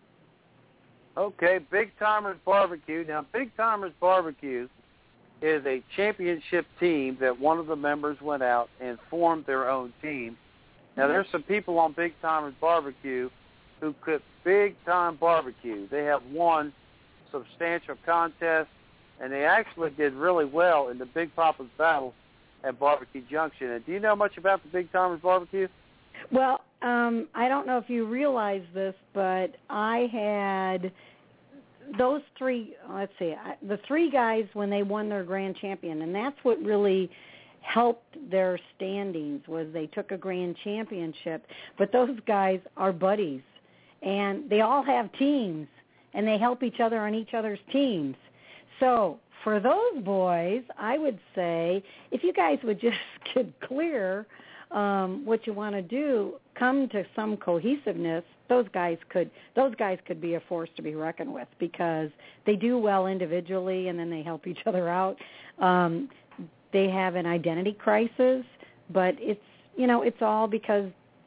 Okay, Big Timers Barbecue. Now, Big Timers Barbecue is a championship team that one of the members went out and formed their own team. Now, there's some people on Big Timers Barbecue who cook big-time barbecue. They have won substantial contests, and they actually did really well in the Big Papa's Battle at Barbecue Junction. And do you know much about the Big Timers Barbecue? Well, um, I don't know if you realize this, but I had those three, let's see, the three guys when they won their grand champion, and that's what really helped their standings was they took a grand championship. But those guys are buddies, and they all have teams, and they help each other on each other's teams. So for those boys, I would say if you guys would just get clear um, what you want to do, come to some cohesiveness, those guys could those guys could be a force to be reckoned with because they do well individually and then they help each other out. Um, they have an identity crisis, but it's you know it's all because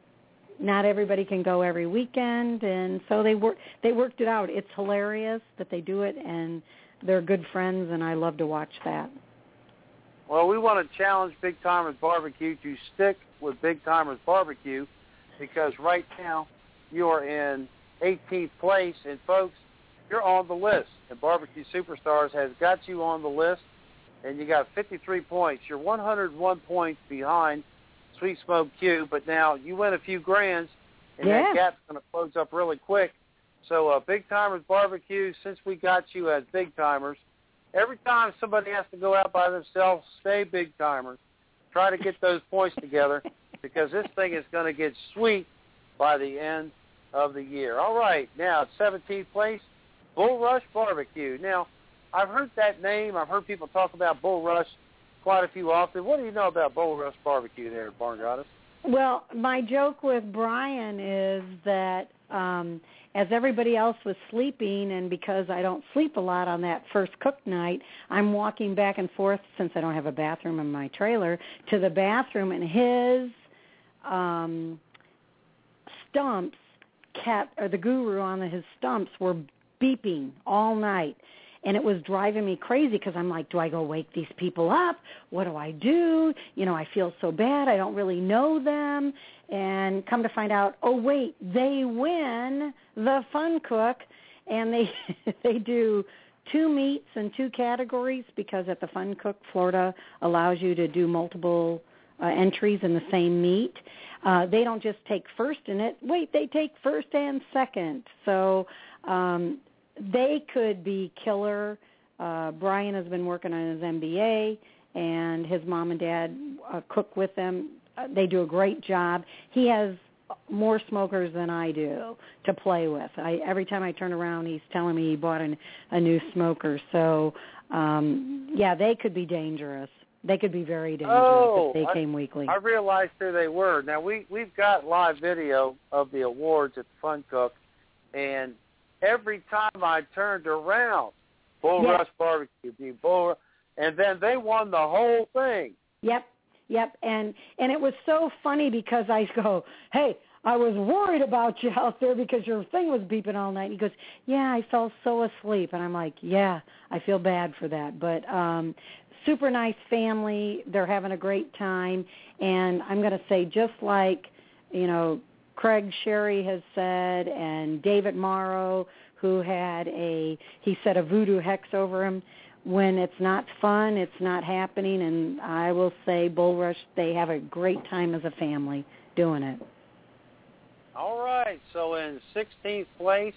not everybody can go every weekend, and so they work they worked it out. It's hilarious that they do it, and they're good friends, and I love to watch that. Well, we want to challenge Big Timers Barbecue to stick with Big Timers Barbecue because right now you are in eighteenth place, and folks, you're on the list. And Barbecue Superstars has got you on the list, and you got fifty-three points. You're one hundred one points behind Sweet Smoke Q, but now you win a few grands, and yeah. that gap's going to close up really quick. So uh, Big Timers Barbecue, since we got you as Big Timers, every time somebody has to go out by themselves, stay Big Timers. Try to get those points together because this thing is going to get sweet by the end of the year. All right, now at seventeenth place, Bull Rush Barbecue. Now, I've heard that name. I've heard people talk about Bull Rush quite a few often. What do you know about Bull Rush Barbecue there, Barn Goddess? Well, my joke with Brian is that um, as everybody else was sleeping, and because I don't sleep a lot on that first cook night, I'm walking back and forth, since I don't have a bathroom in my trailer, to the bathroom, and his um, stumps kept, or the guru on his stumps were beeping all night. And it was driving me crazy because I'm like, do I go wake these people up? What do I do? You know, I feel so bad. I don't really know them. And come to find out, oh, wait, they win the Fun Cook. And they they do two meats and two categories because at the Fun Cook, Florida allows you to do multiple uh, entries in the same meat. Uh, they don't just take first in it. Wait, they take first and second. So um they could be killer. Uh, Brian has been working on his M B A, and his mom and dad uh, cook with them. Uh, they do a great job. He has more smokers than I do to play with. I, every time I turn around, he's telling me he bought an, a new smoker. So, um, yeah, they could be dangerous. They could be very dangerous oh, if they I, came weekly. I realized who they were. Now, we, we've got live video of the awards at the Fun Cook, and every time I turned around, Bull yes. Rush Barbecue, Bull, and then they won the whole thing. Yep, yep, and and it was so funny because I go, hey, I was worried about you out there because your thing was beeping all night. He goes, yeah, I fell so asleep, and I'm like, yeah, I feel bad for that, but um, super nice family. They're having a great time, and I'm going to say just like, you know, Craig Sherry has said, and David Morrow, who had a, he said a voodoo hex over him. When it's not fun, it's not happening, and I will say Bull Rush, they have a great time as a family doing it. All right, so in sixteenth place,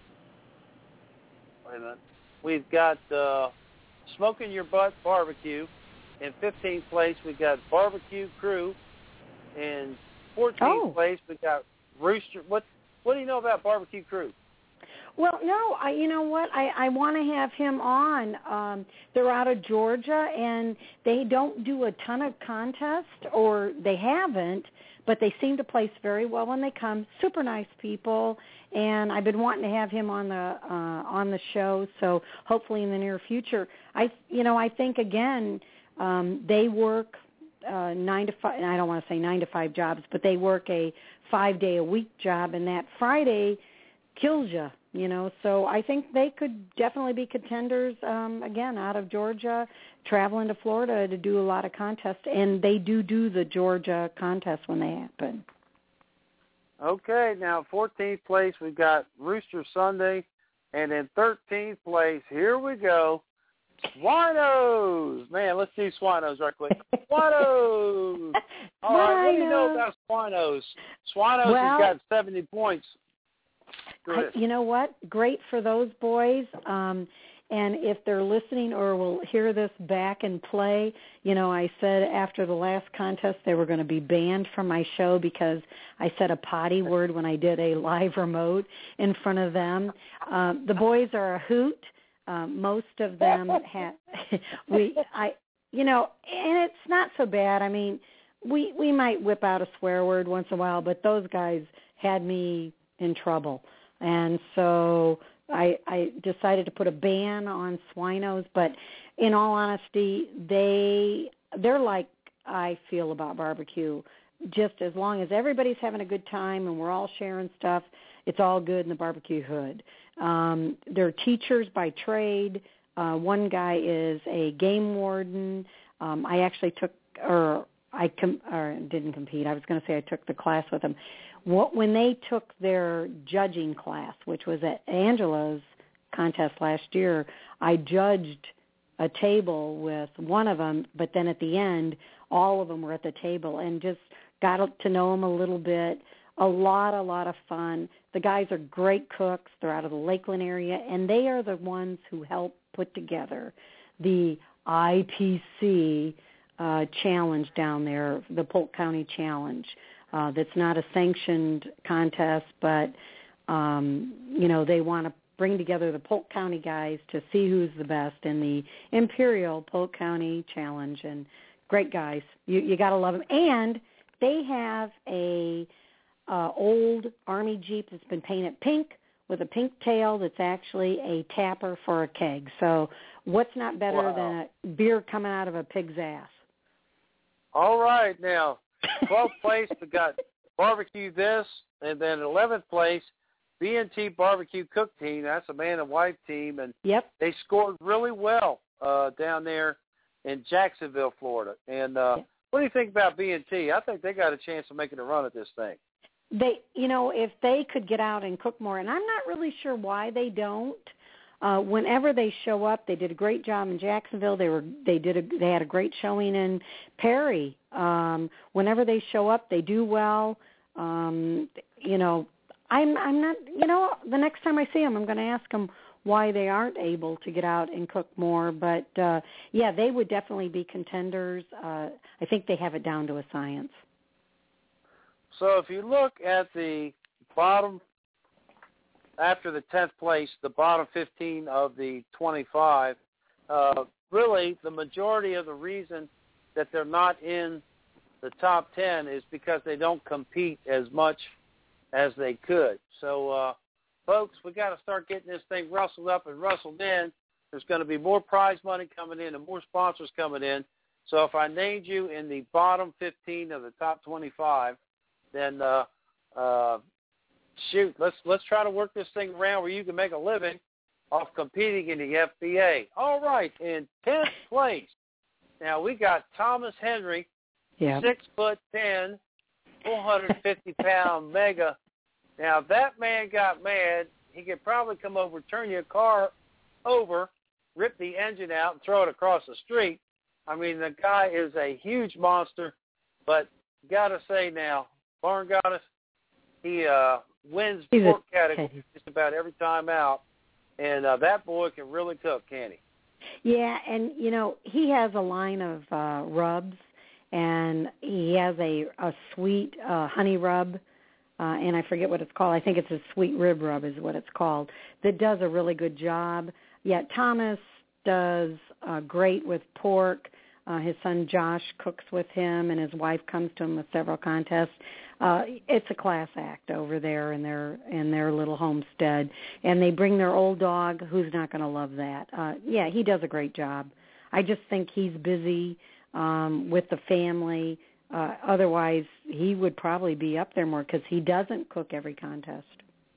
wait a minute, we've got uh, Smoking Your Butt Barbecue. In fifteenth place, we've got Barbecue Crew. In fourteenth oh. place, we've got Rooster. What What do you know about Barbecue Crew? Well, no, I, you know what? I, I want to have him on. Um, they're out of Georgia, and they don't do a ton of contests, or they haven't, but they seem to place very well when they come. Super nice people, and I've been wanting to have him on the uh, on the show. So hopefully in the near future, I you know I think again um, they work uh, nine to five. I don't want to say nine to five jobs, but they work a five day a week job, and that Friday kills you. You know, so I think they could definitely be contenders, um, again, out of Georgia, traveling to Florida to do a lot of contests, and they do do the Georgia contests when they happen. Okay, now fourteenth place, we've got Rooster Sunday, and in thirteenth place, here we go, Swinos. Man, let's do Swinos right quick. Swinos! All right, what do you know about Swinos? Swinos well, has got seventy points. I, you know what? Great for those boys. Um, and if they're listening or will hear this back and play, you know, I said after the last contest they were going to be banned from my show because I said a potty word when I did a live remote in front of them. Um, the boys are a hoot. Um, most of them have we. I, you know, and it's not so bad. I mean, we we might whip out a swear word once in a while, but those guys had me in trouble. And so I, I decided to put a ban on Swinos, but in all honesty, they, they're like I feel about barbecue. Just as long as everybody's having a good time and we're all sharing stuff, it's all good in the barbecue hood. Um, they're teachers by trade. Uh, one guy is a game warden. Um, I actually took, or I com- or didn't compete. I was going to say I took the class with him. What, when they took their judging class, which was at Angela's contest last year, I judged a table with one of them, but then at the end, all of them were at the table and just got to know them a little bit. A lot, a lot of fun. The guys are great cooks. They're out of the Lakeland area, and they are the ones who help put together the I P C uh, challenge down there, the Polk County Challenge. Uh, that's not a sanctioned contest, but, um, you know, they want to bring together the Polk County guys to see who's the best in the Imperial Polk County Challenge. And great guys. You, you got to love them. And they have a uh, old Army Jeep that's been painted pink with a pink tail that's actually a tapper for a keg. So what's not better wow. than a beer coming out of a pig's ass? All right, now. twelfth place, we got Barbecue This, and then eleventh place, B and T Barbecue Cook Team. That's a man and wife team, and yep. they scored really well uh, down there in Jacksonville, Florida. And uh, yep. What do you think about B and T? I think they got a chance of making a run at this thing. They, you know, if they could get out and cook more, and I'm not really sure why they don't. Uh, whenever they show up, they did a great job in Jacksonville. They were they did a, they had a great showing in Perry. Um, whenever they show up, they do well. Um, you know, I'm I'm not. You know, the next time I see them, I'm going to ask them why they aren't able to get out and cook more. But uh, yeah, they would definitely be contenders. Uh, I think they have it down to a science. So if you look at the bottom. After the tenth place, the bottom fifteen of the twenty-five, uh, really the majority of the reason that they're not in the top ten is because they don't compete as much as they could. So, uh, folks, we got to start getting this thing rustled up and rustled in. There's going to be more prize money coming in and more sponsors coming in. So if I named you in the bottom fifteen of the top twenty-five, then uh, uh, shoot, let's let's try to work this thing around where you can make a living off competing in the F B A. All right, in tenth place. Now we got Thomas Henry, yeah. six foot ten, four hundred fifty pound mega. Now if that man got mad, he could probably come over, turn your car over, rip the engine out, and throw it across the street. I mean, the guy is a huge monster, but gotta say now, Barn Goddess, he uh, wins He's pork a, category just about every time out, and uh, that boy can really cook, can he? Yeah, and, you know, he has a line of uh, rubs, and he has a, a sweet uh, honey rub uh, and I forget what it's called. I think it's a sweet rib rub is what it's called, that does a really good job. Yeah, Thomas does uh, great with pork. Uh, his son Josh cooks with him, and his wife comes to him with several contests. Uh, it's a class act over there in their in their little homestead, and they bring their old dog. Who's not going to love that? Uh, yeah, he does a great job. I just think he's busy um, with the family. Uh, otherwise, he would probably be up there more because he doesn't cook every contest.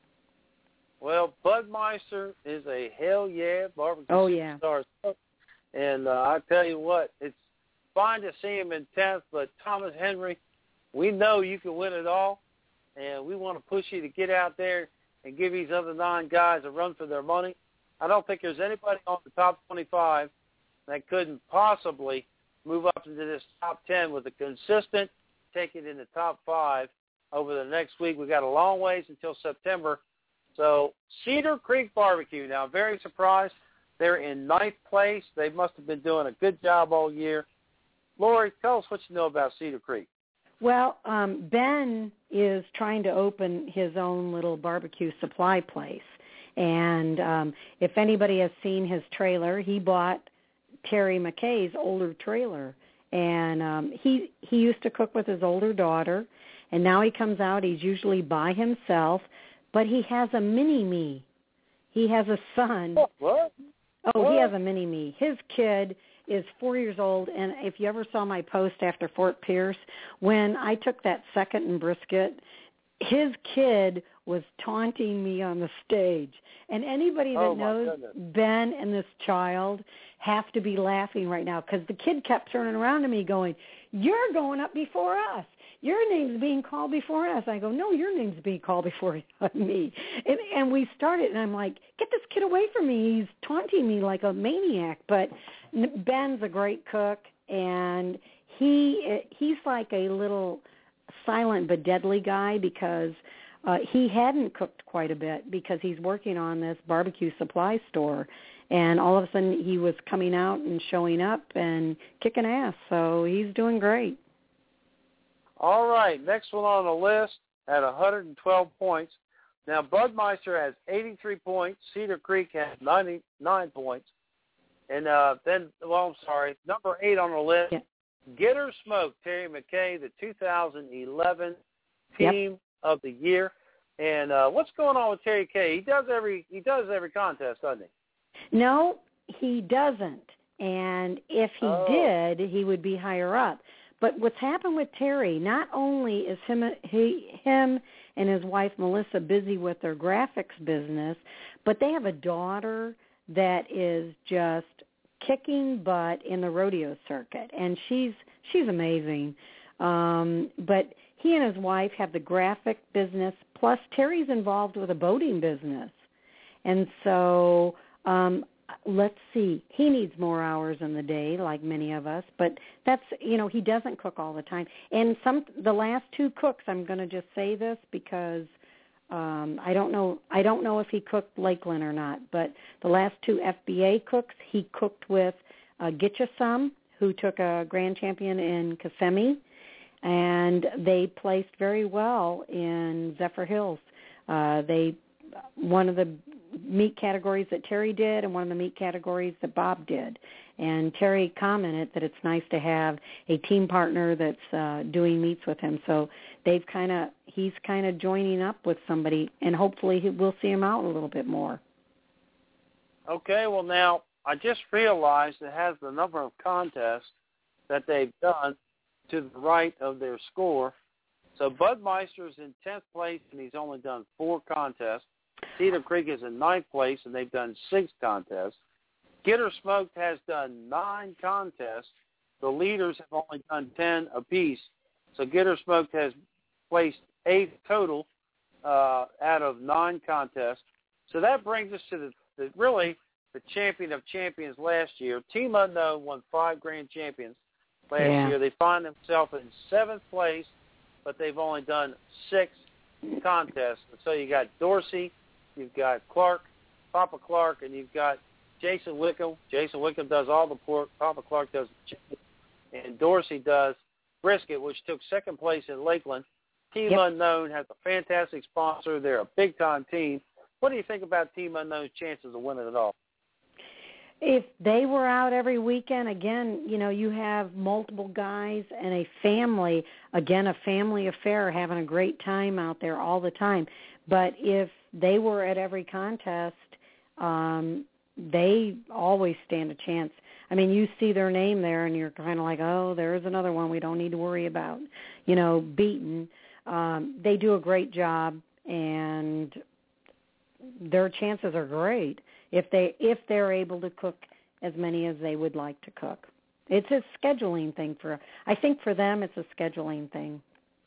Well, Budmeister is a hell yeah barbecue oh, yeah. superstar. And uh, I tell you what, it's fine to see him in tenth, but Thomas Henry, we know you can win it all, and we want to push you to get out there and give these other nine guys a run for their money. I don't think there's anybody on the top twenty-five that couldn't possibly move up into this top ten with a consistent take it in the top five over the next week. We've got a long ways until September. So Cedar Creek Barbecue, now very surprised. They're in ninth place. They must have been doing a good job all year. Lori, tell us what you know about Cedar Creek. Well, um, Ben is trying to open his own little barbecue supply place. And um, if anybody has seen his trailer, he bought Terry McKay's older trailer. And um, he he used to cook with his older daughter. And now he comes out. He's usually by himself. But he has a mini-me. He has a son. What? Oh, what? He has a mini-me. His kid is four years old, and if you ever saw my post after Fort Pierce, when I took that second in brisket, his kid was taunting me on the stage. And anybody that oh, knows goodness. Ben and this child have to be laughing right now because the kid kept turning around to me going, "You're going up before us. Your name's being called before us." I go, "No, your name's being called before me." And, and we started, and I'm like, "Get this kid away from me. He's taunting me like a maniac." But Ben's a great cook, and he he's like a little silent but deadly guy because uh, he hadn't cooked quite a bit because he's working on this barbecue supply store. And all of a sudden he was coming out and showing up and kicking ass. So he's doing great. All right, next one on the list at one hundred twelve points. Now, Budmeister has eighty-three points. Cedar Creek has ninety-nine points. And uh, then, well, I'm sorry, number eight on the list, yeah. Get Her Smoked, Terry McKay, the two thousand eleven Team yep. of the Year. And uh, what's going on with Terry K? He does every he does every contest, doesn't he? No, he doesn't. And if he oh. did, he would be higher up. But what's happened with Terry, not only is him, he, him and his wife Melissa busy with their graphics business, but they have a daughter that is just kicking butt in the rodeo circuit, and she's she's amazing. Um, but he and his wife have the graphic business, plus Terry's involved with a boating business. And so um, let's see, he needs more hours in the day, like many of us, but that's, you know, he doesn't cook all the time. And some the last two cooks, I'm going to just say this because um, I don't know I don't know if he cooked Lakeland or not, but the last two F B A cooks, he cooked with uh, Getcha Some, who took a grand champion in Kissimmee, and they placed very well in Zephyr Hills. Uh, they one of the meat categories that Terry did and one of the meat categories that Bob did. And Terry commented that it's nice to have a team partner that's uh, doing meats with him. So they've kind of he's kind of joining up with somebody, and hopefully he, we'll see him out a little bit more. Okay, well now I just realized it has the number of contests that they've done to the right of their score. So Budmeister's in tenth place, and he's only done four contests. Cedar Creek is in ninth place, and they've done six contests. Get Her Smoked has done nine contests. The leaders have only done ten apiece. So Get Her Smoked has placed eighth total uh, out of nine contests. So that brings us to the, the really the champion of champions last year. Team Unknown won five grand champions last yeah. year. They find themselves in seventh place, but they've only done six contests. So you got Dorsey, you've got Clark, Papa Clark, and you've got Jason Wickham. Jason Wickham does all the pork. Papa Clark does the chicken. And Dorsey does brisket, which took second place in Lakeland. Team Yep. Unknown has a fantastic sponsor. They're a big-time team. What do you think about Team Unknown's chances of winning it all? If they were out every weekend, again, you know, you have multiple guys and a family, again, a family affair, having a great time out there all the time. But if they were at every contest, um, they always stand a chance. I mean, you see their name there, and you're kind of like, oh, there's another one we don't need to worry about, you know, beaten. Um, they do a great job, and their chances are great if they if they're able to cook as many as they would like to cook. It's a scheduling thing for I think for them it's a scheduling thing.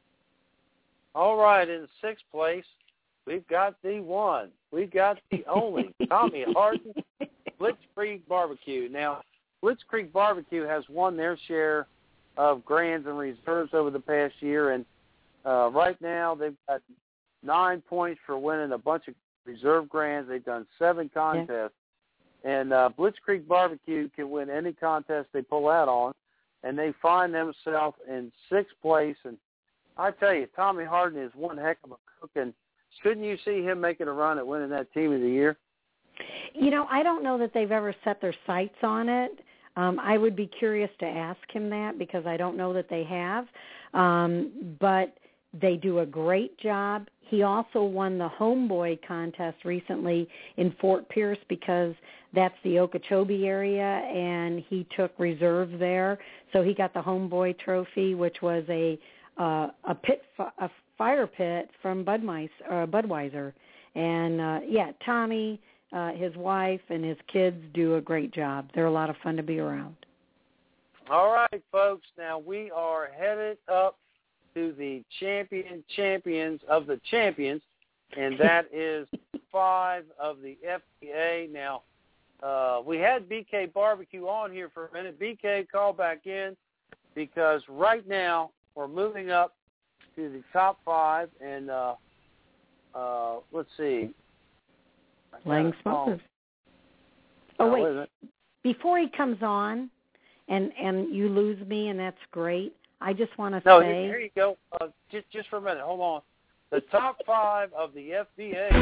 All right, in sixth place, we've got the one, we've got the only Tommy Harden, Blitzkrieg Barbecue. Now, Blitzkrieg Barbecue has won their share of grands and reserves over the past year, and uh, right now they've got nine points for winning a bunch of reserve grands. They've done seven contests. Yeah. And uh, Blitzkrieg Barbecue can win any contest they pull out on, and they find themselves in sixth place. And I tell you, Tommy Harden is one heck of a cook, and shouldn't you see him making a run at winning that Team of the Year? You know, I don't know that they've ever set their sights on it. Um, I would be curious to ask him that because I don't know that they have. Um, but they do a great job. He also won the Homeboy contest recently in Fort Pierce because that's the Okeechobee area, and he took reserve there. So he got the Homeboy trophy, which was a uh, a pit a fire pit from Budweiser. Uh, Budweiser. And, uh, yeah, Tommy, uh, his wife, and his kids do a great job. They're a lot of fun to be around. All right, folks. Now we are headed up to the champion champions of the champions, and that is five of the F B A. Now, uh, we had B K Barbecue on here for a minute. B K, call back in because right now we're moving up to the top five, and uh, uh, let's see. Lang Smokers. Oh, no, wait. Before he comes on and, and you lose me, and that's great, I just want to no, say... No, here you go. Uh, just, just for a minute. Hold on. The top five of the F B A.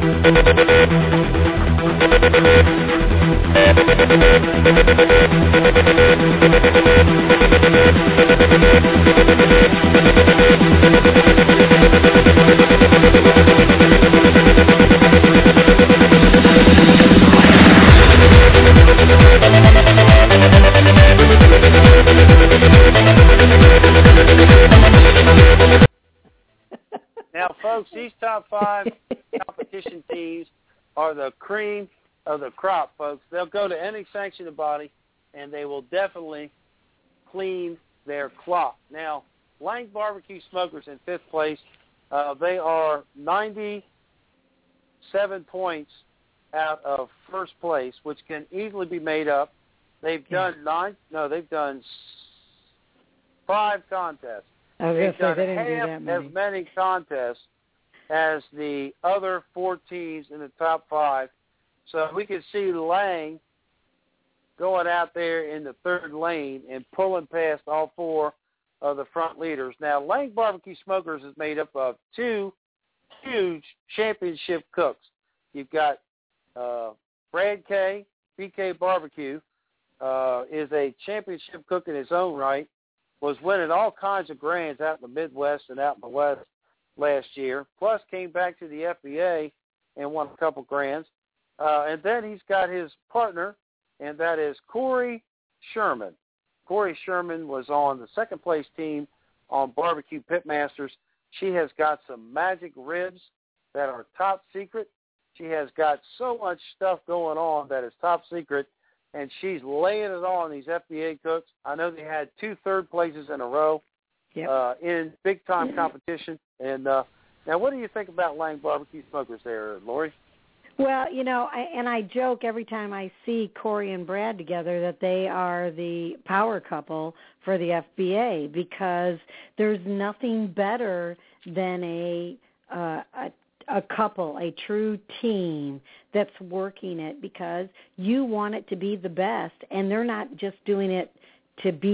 Now, folks, these top five competition teams are the cream of the crop, folks. They'll go to any sanctioned body, and they will definitely clean their clock. Now, Lang Barbecue Smokers in fifth place. Uh, they are ninety-seven points out of first place, which can easily be made up. They've done yeah. nine. No, they've done five contests. I was They've done say, they half do many. as many contests as the other four teams in the top five. So we can see Lang going out there in the third lane and pulling past all four of the front leaders. Now, Lang Barbecue Smokers is made up of two huge championship cooks. You've got uh, Brad K. B K Barbecue uh, is a championship cook in his own right. Was winning all kinds of grands out in the Midwest and out in the West last year, plus came back to the F B A and won a couple grands. Uh, and then he's got his partner, and that is Corey Sherman. Corey Sherman was on the second-place team on Barbecue Pitmasters. She has got some magic ribs that are top secret. She has got so much stuff going on that is top secret, and she's laying it on these F B A cooks. I know they had two third places in a row yep. uh, in big-time competition. And uh, now what do you think about Lang Barbecue Smokers there, Lori? Well, you know, I, and I joke every time I see Corey and Brad together that they are the power couple for the F B A because there's nothing better than a uh, a a couple, a true team that's working it because you want it to be the best, and they're not just doing it to beat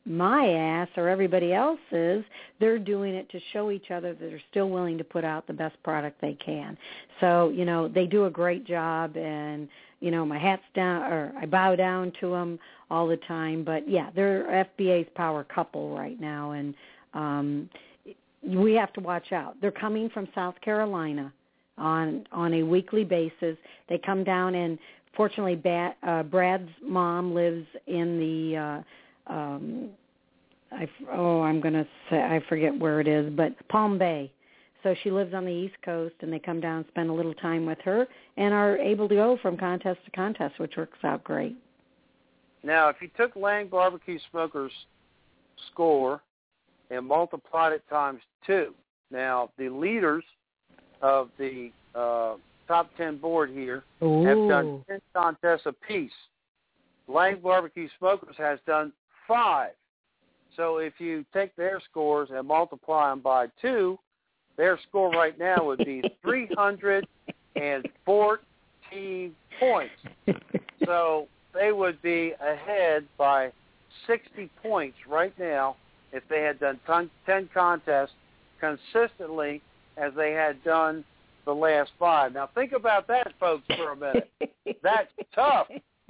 my ass or everybody else's. They're doing it to show each other that they're still willing to put out the best product they can. So, you know, they do a great job, and, you know, my hat's down, or I bow down to them all the time. But, yeah, they're F B A's power couple right now, and um, we have to watch out. They're coming from South Carolina on on a weekly basis. They come down, and fortunately, Bat, uh, Brad's mom lives in the uh, um, I, oh, I'm going to say, I forget where it is, but Palm Bay. So she lives on the East Coast, and they come down and spend a little time with her and are able to go from contest to contest, which works out great. Now, if you took Lang Barbecue Smokers' score and multiplied it times two, now the leaders of the uh, top ten board here Ooh. have done ten contests apiece. Lang Barbecue Smokers has done five. So if you take their scores and multiply them by two, their score right now would be three hundred fourteen points. So they would be ahead by sixty points right now if they had done ten contests consistently as they had done the last five. Now think about that, folks, for a minute. That's tough.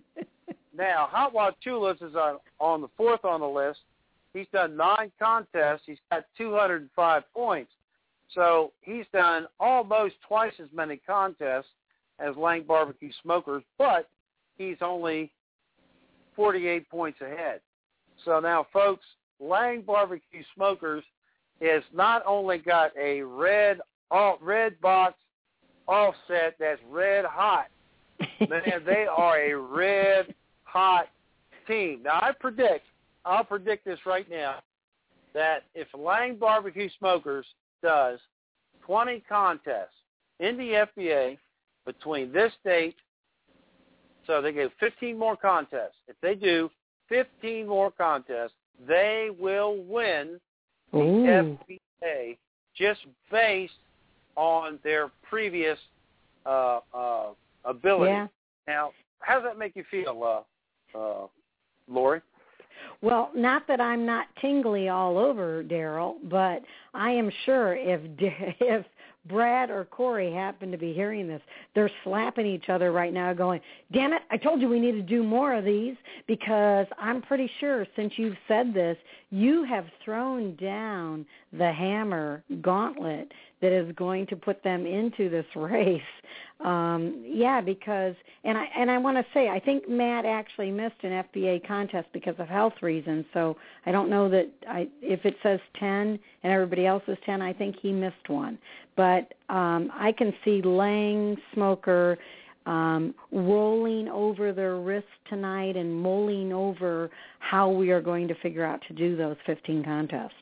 Now, Hot Wild Chulas is on, on the fourth on the list. He's done nine contests. He's got two hundred five points. So he's done almost twice as many contests as Lang Barbecue Smokers, but he's only forty-eight points ahead. So now, folks, Lang Barbecue Smokers has not only got a red all, red box offset that's red hot, man, they are a red hot team. Now, I predict, I'll predict this right now, that if Lang Barbecue Smokers does twenty contests in the F B A between this date, so they get fifteen more contests. If they do fifteen more contests, they will win the Ooh. F B A just based on their previous uh, uh, ability. Yeah. Now, how does that make you feel, uh, uh, Lori? Well, not that I'm not tingly all over, Daryl, but I am sure if if Brad or Corey happen to be hearing this, they're slapping each other right now going, damn it, I told you we need to do more of these, because I'm pretty sure since you've said this, you have thrown down the hammer gauntlet that is going to put them into this race. Um, yeah, because, and I and I want to say, I think Matt actually missed an F B A contest because of health reasons, so I don't know that, I if it says ten and everybody else is ten, I think he missed one. But um, I can see Lang Smoker um, rolling over their wrists tonight and mulling over how we are going to figure out to do those fifteen contests.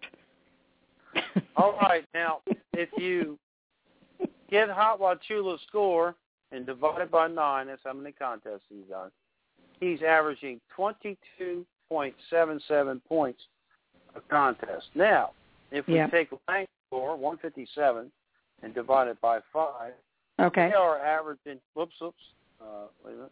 All right. Now, if you get Hot Wild Chula's score and divide it by nine, that's how many contests he's done, he's averaging twenty-two point seven seven points a contest. Now, if we yep. take Lang's score, one fifty-seven, and divide it by five, okay. they are averaging, whoops, whoops, uh, wait a minute,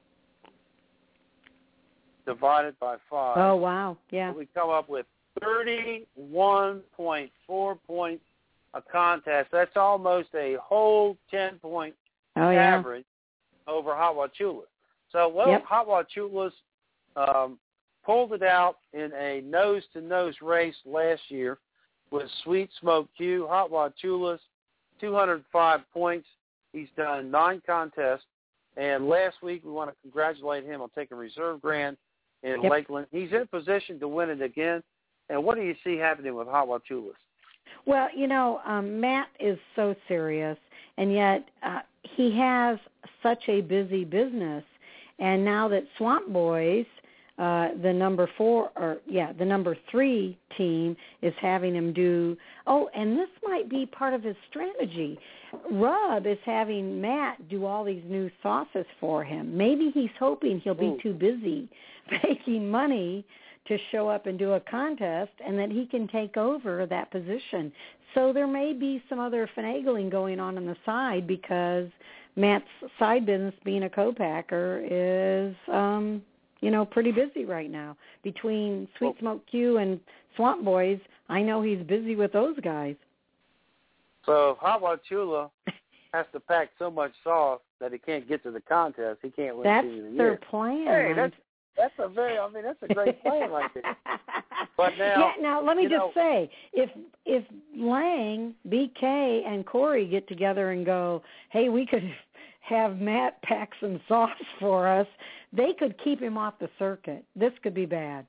divided by five. Oh, wow, yeah. We come up with thirty-one point four points a contest. That's almost a whole ten-point oh, yeah. average over Hot Wild Chula. So, well, yep. Hot Wild Chula's um, pulled it out in a nose-to-nose race last year with Sweet Smoke Q. Hot Wild Chula's two hundred five points. He's done nine contests. And last week, we want to congratulate him on taking Reserve Grand in yep. Lakeland. He's in position to win it again. And what do you see happening with Hot Wild Chula's? Well, you know, um, Matt is so serious, and yet uh, he has such a busy business. And now that Swamp Boys, uh, the number four, or yeah, the number three team is having him do, oh, and this might be part of his strategy. Rub is having Matt do all these new sauces for him. Maybe he's hoping he'll be Ooh. too busy making money to show up and do a contest, and that he can take over that position. So there may be some other finagling going on on the side, because Matt's side business, being a co-packer, is um, you know, pretty busy right now. Between Sweet Smoke Q and Swamp Boys, I know he's busy with those guys. So Hot Wachula has to pack so much sauce that he can't get to the contest. He can't win That's Team of the their Year. plan. Hey, that's that's a very, I mean, that's a great plan right there. But now, yeah. Now let me just know, say, if if Lang, B K, and Corey get together and go, hey, we could have Matt pack some sauce for us, they could keep him off the circuit. This could be bad.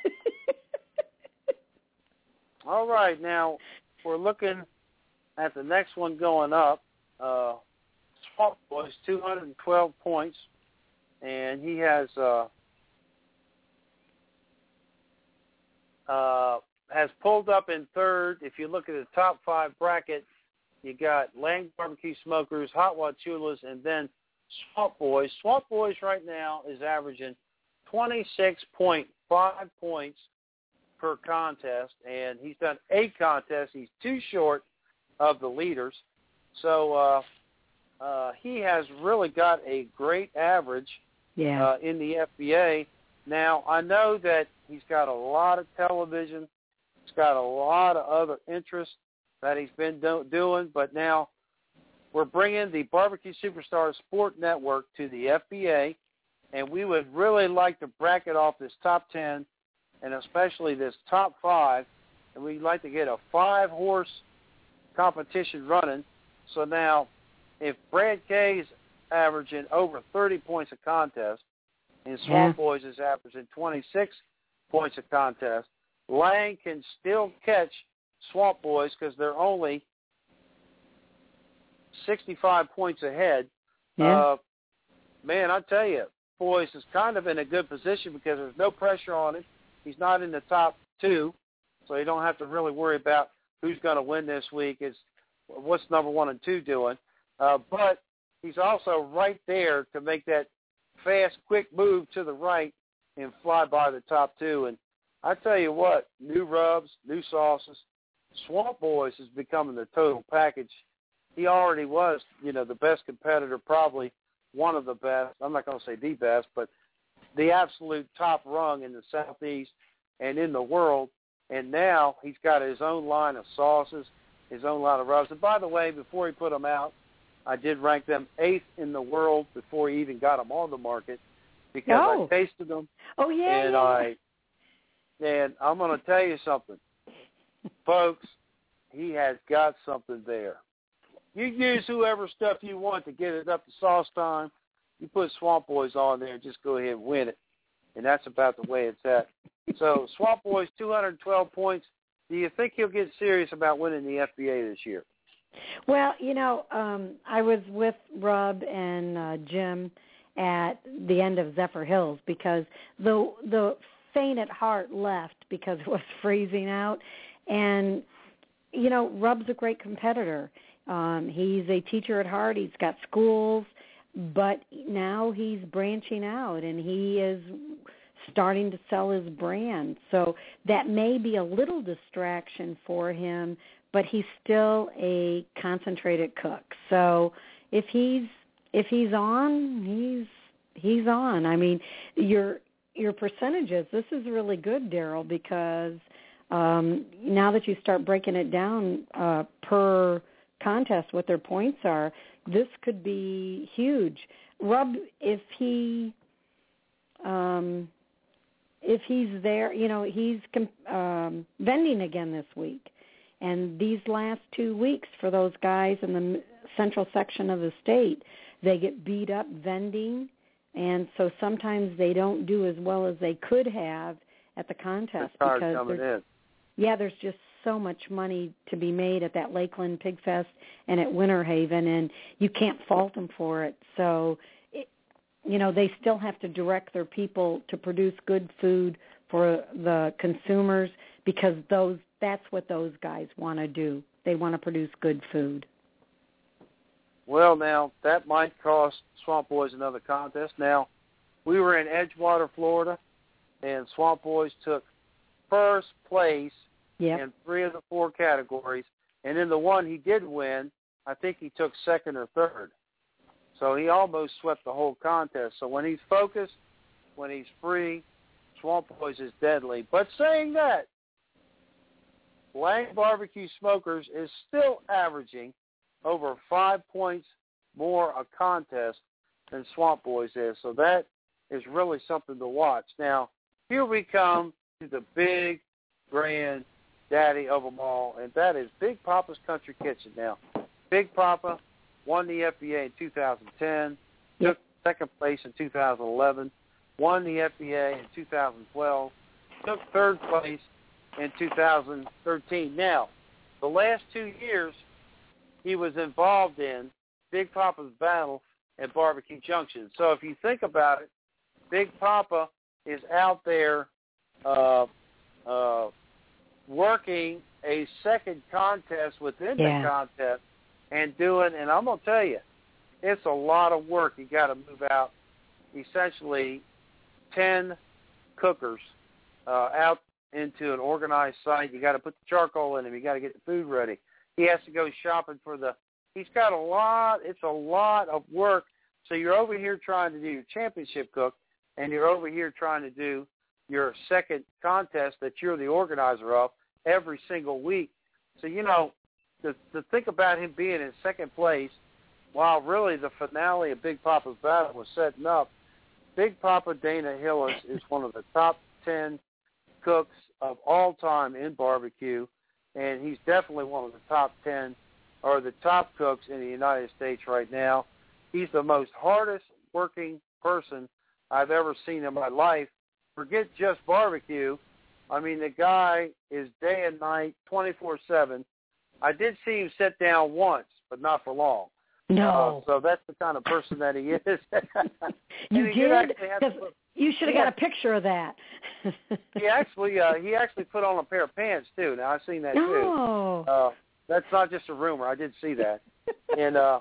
All right, now we're looking at the next one going up. Uh, Swamp Boys, two hundred twelve points, and he has uh, uh, has pulled up in third. If you look at the top five bracket, you got Lang Barbecue Smokers, Hot Wachulas, and then Swamp Boys. Swamp Boys right now is averaging twenty-six point five points per contest, and he's done eight contests. He's too short of the leaders. So uh, uh, he has really got a great average yeah. uh, in the F B A. Now, I know that he's got a lot of television. He's got a lot of other interests that he's been do- doing, but now we're bringing the Barbecue Superstars Sport Network to the F B A, and we would really like to bracket off this top ten and especially this top five, and we'd like to get a five-horse competition running. So now, if Brad K is averaging over thirty points a contest, and Swamp yeah. Boys is averaging twenty-six points a contest, Lang can still catch Swamp Boys because they're only sixty-five points ahead. Yeah. Uh, man, I tell you, Boys is kind of in a good position because there's no pressure on him. He's not in the top two, so you don't have to really worry about who's going to win this week. It's what's number one and two doing. Uh, but he's also right there to make that fast, quick move to the right and fly by the top two. And I tell you what, new rubs, new sauces, Swamp Boys is becoming the total package. He already was, you know, the best competitor, probably one of the best. I'm not going to say the best, but the absolute top rung in the Southeast and in the world. And now he's got his own line of sauces, his own line of rubs. And by the way, before he put them out, I did rank them eighth in the world before he even got them on the market because oh. I tasted them. Oh, yeah, and yeah. I and I'm going to tell you something. Folks, he has got something there. You use whoever stuff you want to get it up to sauce time. You put Swamp Boys on there and just go ahead and win it. And that's about the way it's at. So Swamp Boys, two hundred twelve points. Do you think he'll get serious about winning the F B A this year? Well, you know, um, I was with Rub and uh, Jim at the end of Zephyr Hills because the the faint at heart left because it was freezing out. And, you know, Rub's a great competitor. Um, he's a teacher at heart. He's got schools, but now he's branching out and he is starting to sell his brand. So that may be a little distraction for him, but he's still a concentrated cook. So if he's if he's on, he's he's on. I mean, your your percentages, this is really good, Daryl, because um, now that you start breaking it down uh, per contest, what their points are, this could be huge. Rub, if he um, if he's there, you know, he's um, vending again this week. And these last two weeks for those guys in the central section of the state, they get beat up vending, and so sometimes they don't do as well as they could have at the contest. It's hard because coming in. Yeah, there's just so much money to be made at that Lakeland Pig Fest and at Winter Haven, and you can't fault them for it. So, it, you know, they still have to direct their people to produce good food for the consumers because those that's what those guys want to do. They want to produce good food. Well, now, that might cost Swamp Boys another contest. Now, we were in Edgewater, Florida, and Swamp Boys took first place yep. in three of the four categories. And in the one he did win, I think he took second or third. So he almost swept the whole contest. So when he's focused when he's free, Swamp Boys is deadly. But saying that, Lang Barbecue Smokers is still averaging over five points more a contest than Swamp Boys is. So that is really something to watch. Now, here we come to the big, grand daddy of them all, and that is Big Papa's Country Kitchen. Now, Big Papa won the F B A in two thousand ten, took second place in two thousand eleven, won the F B A in two thousand twelve, took third place in two thousand thirteen. Now, the last two years, he was involved in Big Papa's Battle at Barbecue Junction. So if you think about it, Big Papa is out there uh, uh, working a second contest within yeah. the contest and doing, and I'm going to tell you, it's a lot of work. You got to move out essentially ten cookers uh, out into an organized site. You got to put the charcoal in them. You got to get the food ready. He has to go shopping for the, he's got a lot, it's a lot of work. So you're over here trying to do your championship cook, and you're over here trying to do your second contest that you're the organizer of every single week. So, you know, to, to think about him being in second place while really the finale of Big Papa's Battle was setting up, Big Papa Dana Hillis is one of the top ten cooks of all time in barbecue, and he's definitely one of the top ten or the top cooks in the United States right now. He's the most hardest working person I've ever seen in my life. Forget just barbecue. I mean, the guy is day and night, twenty-four seven. I did see him sit down once, but not for long. No. Uh, so that's the kind of person that he is. You he did? did put, you should have yeah. got a picture of that. he actually uh, he actually put on a pair of pants, too. Now, I've seen that, too. Oh. Uh, that's not just a rumor. I did see that. And uh,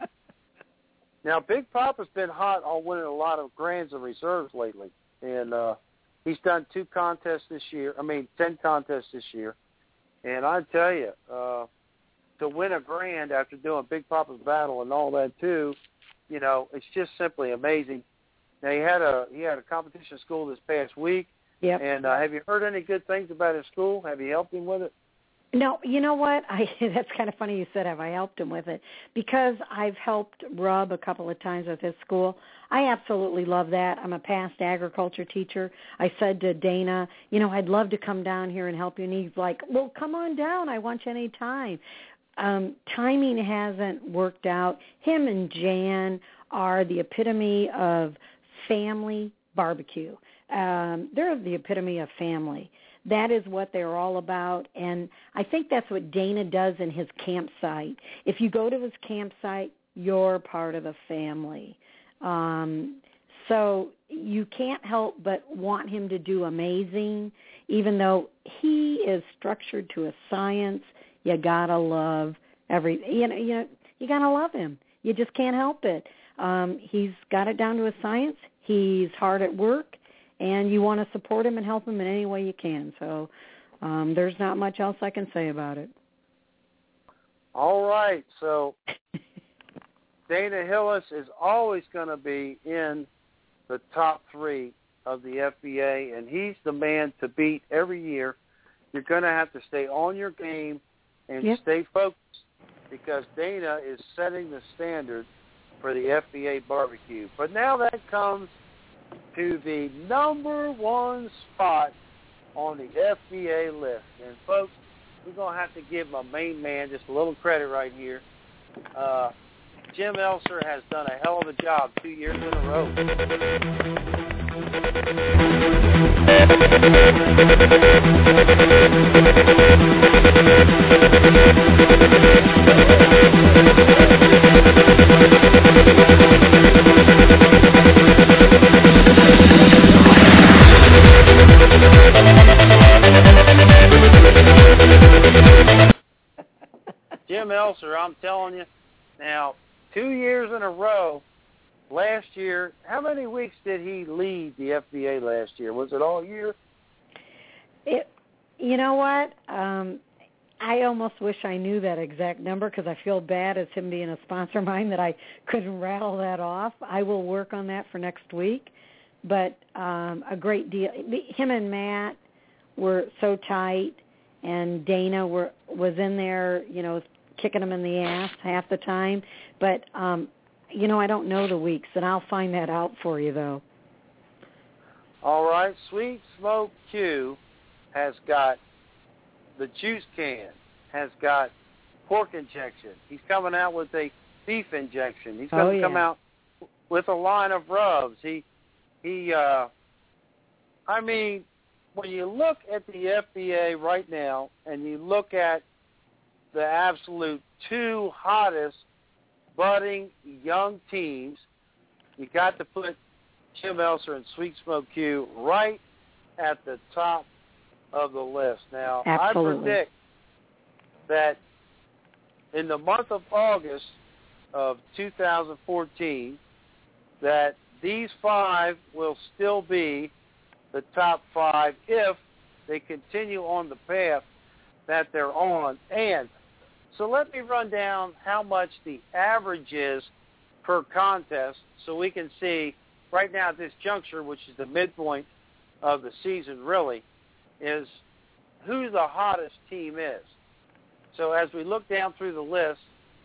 now, Big Papa's been hot on winning a lot of grands and reserves lately. And uh, he's done two contests this year. I mean, ten contests this year. And I tell you, uh, to win a grand after doing Big Papa's Battle and all that too, you know, it's just simply amazing. Now he had a he had a competition school this past week. Yep. And uh, have you heard any good things about his school? Have you helped him with it? No, you know what? I that's kind of funny you said, have I helped him with it? Because I've helped Rub a couple of times with his school. I absolutely love that. I'm a past agriculture teacher. I said to Dana, you know, I'd love to come down here and help you. And he's like, well, come on down. I want you any time. Um, timing hasn't worked out. Him and Jan are the epitome of family barbecue. Um, they're the epitome of family. That is what they're all about, and I think that's what Dana does in his campsite. If you go to his campsite, you're part of the family. Um, so you can't help but want him to do amazing, even though he is structured to a science. You gotta love every, you know, you know, you gotta love him. You just can't help it. Um, he's got it down to a science. He's hard at work. And you want to support him and help him in any way you can. So um, there's not much else I can say about it. All right. So Dana Hillis is always going to be in the top three of the F B A, and he's the man to beat every year. You're going to have to stay on your game and yep. stay focused because Dana is setting the standard for the F B A barbecue. But now that comes to the number one spot on the F B A list. And, folks, we're going to have to give my main man just a little credit right here. Uh, Jim Elser has done a hell of a job two years in a row. Jim Elser, I'm telling you, now, two years in a row, last year, how many weeks did he lead the F B A last year? Was it all year? It, you know what? Um, I almost wish I knew that exact number because I feel bad as him being a sponsor of mine that I couldn't rattle that off. I will work on that for next week. but um, a great deal. Him and Matt were so tight, and Dana were was in there, you know, kicking him in the ass half the time. But, um, you know, I don't know the weeks, and I'll find that out for you, though. All right, Sweet Smoke Q has got the juice can, has got pork injection. He's coming out with a beef injection. He's going oh, to yeah. come out with a line of rubs. He, he. Uh, I mean, when you look at the F B A right now and you look at the absolute two hottest budding young teams, you got to put Jim Elser and Sweet Smoke Q right at the top of the list. Now, Absolutely. I predict that in the month of August of two thousand fourteen, that these five will still be the top five if they continue on the path that they're on. And so let me run down how much the average is per contest so we can see right now at this juncture, which is the midpoint of the season really, is who the hottest team is. So as we look down through the list,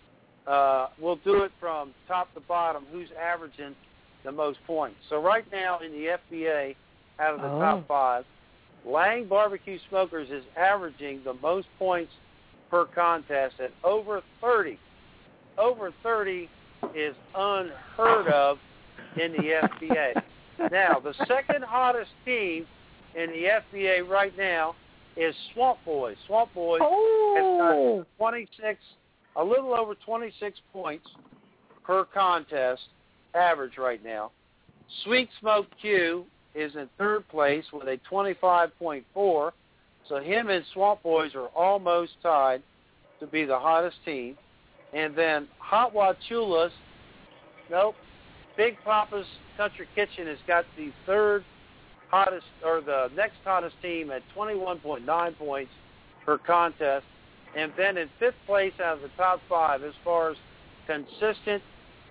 uh, we'll do it from top to bottom, who's averaging the most points. So right now in the F B A, out of the oh. top five, Lang Barbecue Smokers is averaging the most points per contest at over thirty. Over thirty is unheard of in the F B A. Now, the second hottest team in the F B A right now is Swamp Boys. Swamp Boys oh. has got twenty-six, a little over twenty-six points per contest average right now. Sweet Smoke Q is in third place with a twenty-five point four. So him and Swamp Boys are almost tied to be the hottest team. And then Hot Wachulas, nope, Big Papa's Country Kitchen has got the third hottest, or the next hottest team at twenty-one point nine points per contest. And then in fifth place out of the top five as far as consistent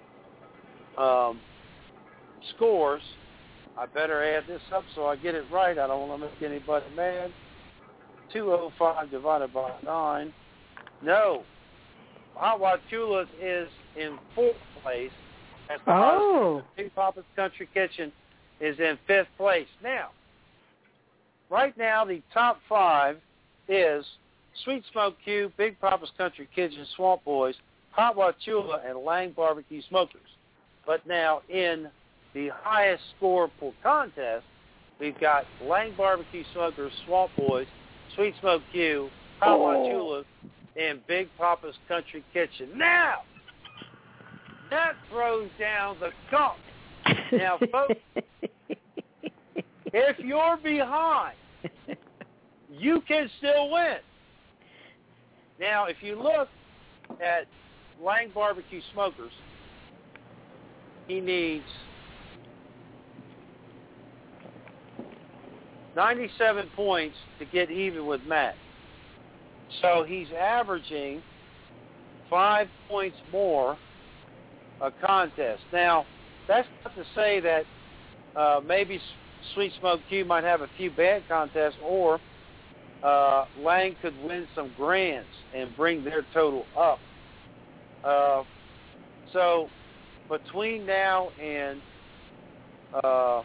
um, scores, I better add this up so I get it right. I don't want to make anybody mad. two oh five divided by nine. No. Hot Wachulas is in fourth place. As the oh. Big Papa's Country Kitchen is in fifth place. Now, right now the top five is Sweet Smoke Q, Big Papa's Country Kitchen, Swamp Boys, Hot Wachula, and Lang Barbecue Smokers. But now in the highest score per contest, we've got Lang Barbecue Smokers, Swamp Boys, Sweet Smoke Q, Hot oh. Wachula, and Big Papa's Country Kitchen. Now, that throws down the gauntlet. Now, folks, if you're behind, you can still win. Now, if you look at Lang Barbecue Smokers, he needs ninety-seven points to get even with Matt. So he's averaging five points more a contest. Now, that's not to say that uh, maybe Sweet Smoke Q might have a few bad contests, or uh, Lang could win some grands and bring their total up. Uh, so between now and uh,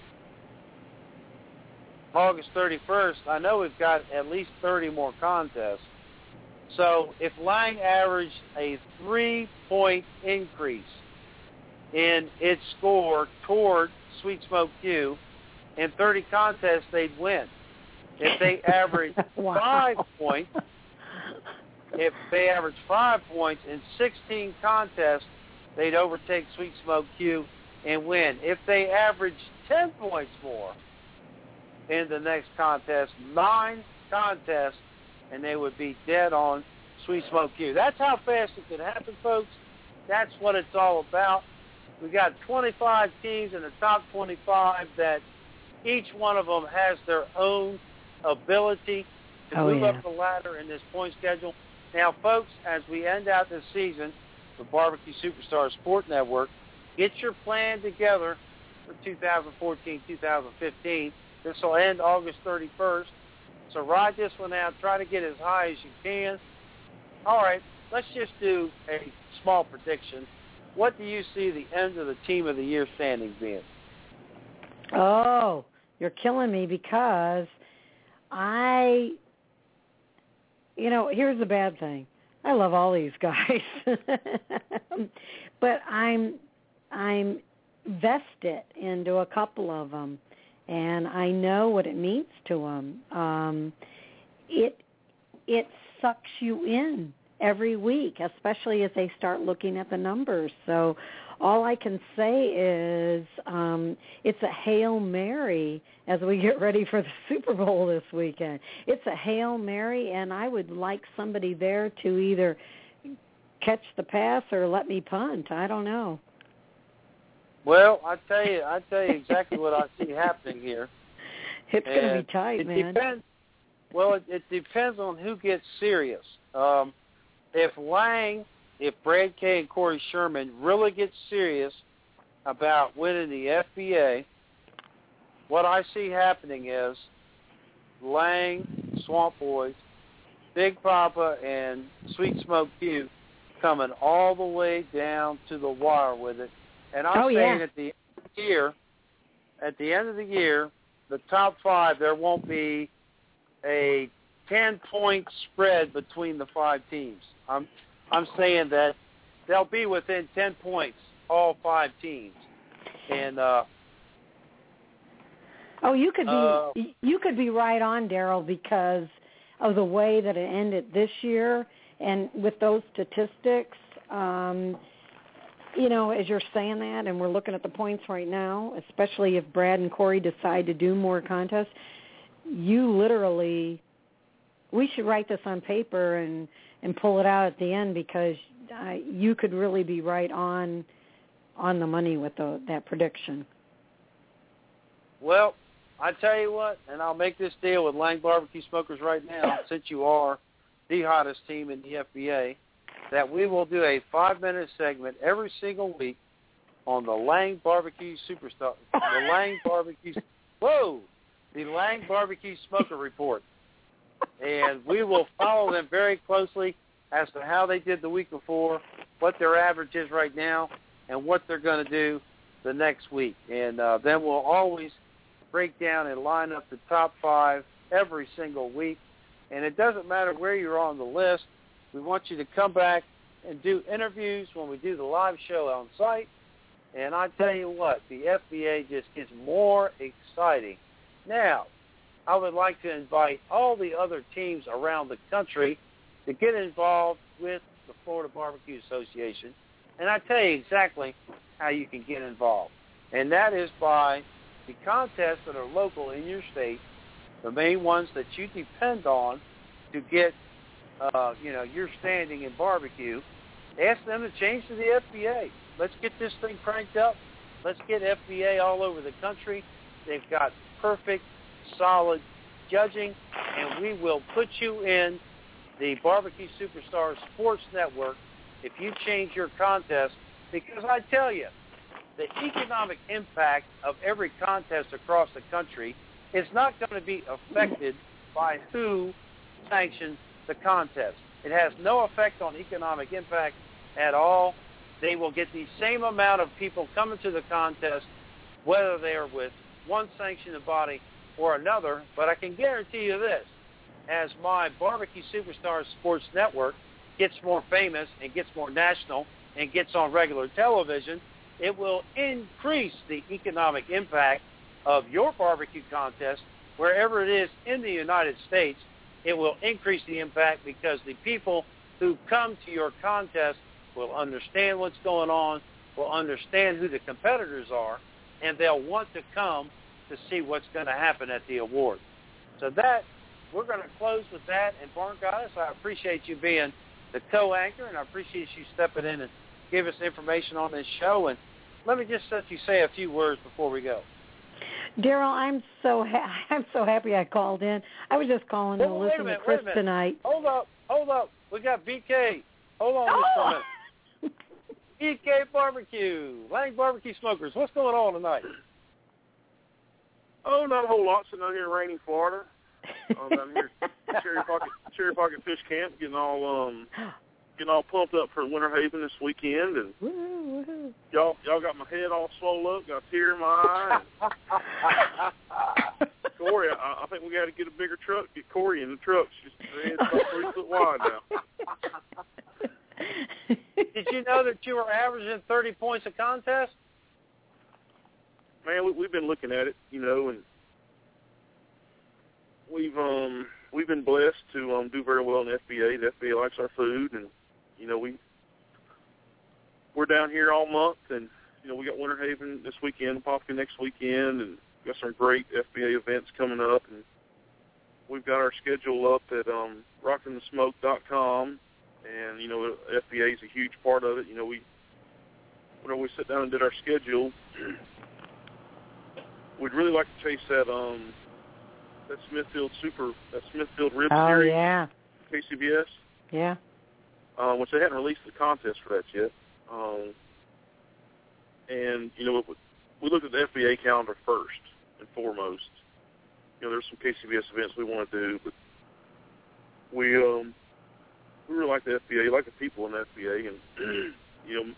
August thirty-first, I know we've got at least thirty more contests. So if Lang averaged a three-point increase in its score toward Sweet Smoke Q, in thirty contests, they'd win. If they average wow. five points, if they average five points in sixteen contests, they'd overtake Sweet Smoke Q and win. If they average ten points more in the next contest, nine contests, and they would be dead on Sweet Smoke Q. That's how fast it can happen, folks. That's what it's all about. We got twenty-five teams in the top twenty-five that each one of them has their own ability to oh, move yeah. up the ladder in this point schedule. Now, folks, as we end out this season, the Barbecue Superstars Sport Network, get your plan together for two thousand fourteen, two thousand fifteen. This will end August thirty-first. So ride this one out. Try to get as high as you can. All right, let's just do a small prediction. What do you see the end of the Team of the Year standings being? Oh, you're killing me because I, you know, here's the bad thing. I love all these guys, but I'm I'm vested into a couple of them, and I know what it means to them. Um, it it sucks you in every week, especially as they start looking at the numbers. So all I can say is um, it's a Hail Mary as we get ready for the Super Bowl this weekend. It's a Hail Mary, and I would like somebody there to either catch the pass or let me punt. I don't know. Well, I tell you, I tell you exactly what I see happening here. It's going to be tight, it man. Depends, well, it, it depends on who gets serious. Um, if Lang, if Brad Kay and Corey Sherman really get serious about winning the F B A, what I see happening is Lang, Swamp Boys, Big Papa, and Sweet Smoke Q coming all the way down to the wire with it. And I'm oh, saying yeah. at the end of the year, at the end of the year, the top five, there won't be a ten-point spread between the five teams. I'm I'm saying that they'll be within ten points, all five teams. And uh, oh, you could be uh, you could be right on, Daryl, because of the way that it ended this year, and with those statistics. Um, You know, as you're saying that, and we're looking at the points right now, especially if Brad and Corey decide to do more contests, you literally, we should write this on paper and, and pull it out at the end because uh, you could really be right on on the money with the, that prediction. Well, I tell you what, and I'll make this deal with Lang Barbecue Smokers right now, since you are the hottest team in the F B A, that we will do a five-minute segment every single week on the Lang Barbecue Superstar, the Lang Barbecue, whoa, the Lang Barbecue Smoker Report. And we will follow them very closely as to how they did the week before, what their average is right now, and what they're going to do the next week. And uh, then we'll always break down and line up the top five every single week. And it doesn't matter where you're on the list. We want you to come back and do interviews when we do the live show on site. And I tell you what, the F B A just gets more exciting. Now, I would like to invite all the other teams around the country to get involved with the Florida Barbecue Association. And I tell you exactly how you can get involved. And that is by the contests that are local in your state, the main ones that you depend on to get Uh, you know, your standing in barbecue, ask them to change to the F B A. Let's get this thing cranked up. Let's get F B A all over the country. They've got perfect, solid judging, and we will put you in the Barbecue Superstars Sports Network if you change your contest, because I tell you, the economic impact of every contest across the country is not going to be affected by who sanctions the contest. It has no effect on economic impact at all. They will get the same amount of people coming to the contest, whether they are with one sanctioned body or another. But I can guarantee you this, as my Barbecue Superstars Sports Network gets more famous and gets more national and gets on regular television, it will increase the economic impact of your barbecue contest wherever it is in the United States. It will increase the impact because the people who come to your contest will understand what's going on, will understand who the competitors are, and they'll want to come to see what's going to happen at the award. So that, we're going to close with that. And Barn Goddess, I appreciate you being the co-anchor, and I appreciate you stepping in and give us information on this show. And let me just let you say a few words before we go. Daryl, I'm so ha- I'm so happy I called in. I was just calling well, to wait listen a minute, to Chris wait a minute. tonight. Hold up, hold up. We got B K. Hold on oh! just a minute. B K Barbecue, Lang Barbecue Smokers. What's going on tonight? Oh, not a whole lot. Sitting out here in rainy Florida. Um, down here, Cherry Pocket, Cherry Pocket Fish Camp, getting all um, getting all pumped up for Winter Haven this weekend, and woo-hoo. y'all, y'all got my head all swollen up, got a tear in my eye. And Corey, I, I think we got to get a bigger truck. Get Corey in the truck. She's about three foot wide now. Did you know that you were averaging thirty points a contest? Man, we, we've been looking at it, you know, and we've um we've been blessed to um do very well in the F B A. The F B A likes our food, and you know we we're down here all month, and you know we got Winter Haven this weekend, Popka next weekend, and got some great F B A events coming up, and we've got our schedule up at um rockin the smoke dot com, and you know the F B A is a huge part of it. You know we whenever we sit down and did our schedule, we'd really like to chase that um that Smithfield Super that Smithfield Rib Oh, Series, yeah. K C B S. Yeah. Um, which they hadn't released the contest for that yet. Um, and, you know, we looked at the F B A calendar first and foremost. You know, there's some K C B S events we want to do, but we um, we really like the F B A, like the people in the F B A, and, you know,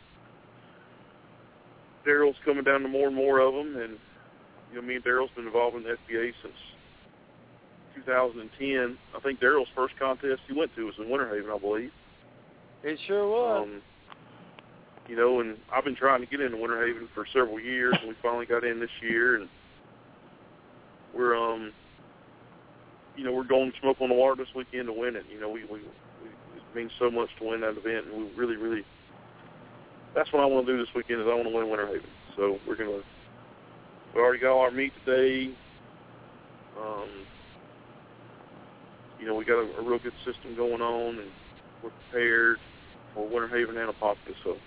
Daryl's coming down to more and more of them, and, you know, me and Daryl's been involved in the F B A since two thousand ten. I think Daryl's first contest he went to was in Winter Haven, I believe. It sure was. Um, you know, and I've been trying to get into Winter Haven for several years, and we finally got in this year, and we're, um, you know, we're going to smoke on the water this weekend to win it. You know, we, we, we it means so much to win that event, and we really, really, that's what I want to do this weekend is I want to win Winter Haven. So we're going to, we already got all our meat today. Um, you know, we got a, a real good system going on, and we're prepared for Winter Haven and Apopka, so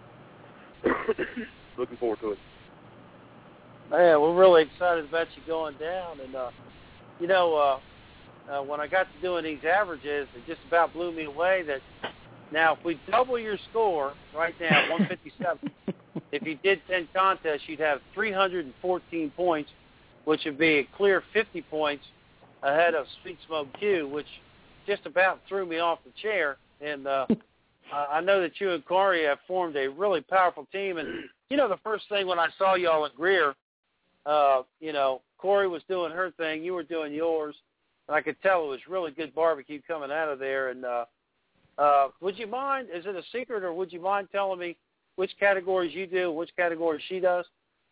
looking forward to it. Man, we're really excited about you going down. And, uh, you know, uh, uh, when I got to doing these averages, it just about blew me away that now if we double your score right now, one fifty-seven, if you did ten contests, you'd have three hundred fourteen points, which would be a clear fifty points ahead of Sweet Smoke Q, which just about threw me off the chair. And uh, I know that you and Corey have formed a really powerful team. And, you know, the first thing when I saw y'all at Greer, uh, you know, Corey was doing her thing, you were doing yours. And I could tell it was really good barbecue coming out of there. And uh, uh, would you mind, is it a secret, or would you mind telling me which categories you do, which categories she does?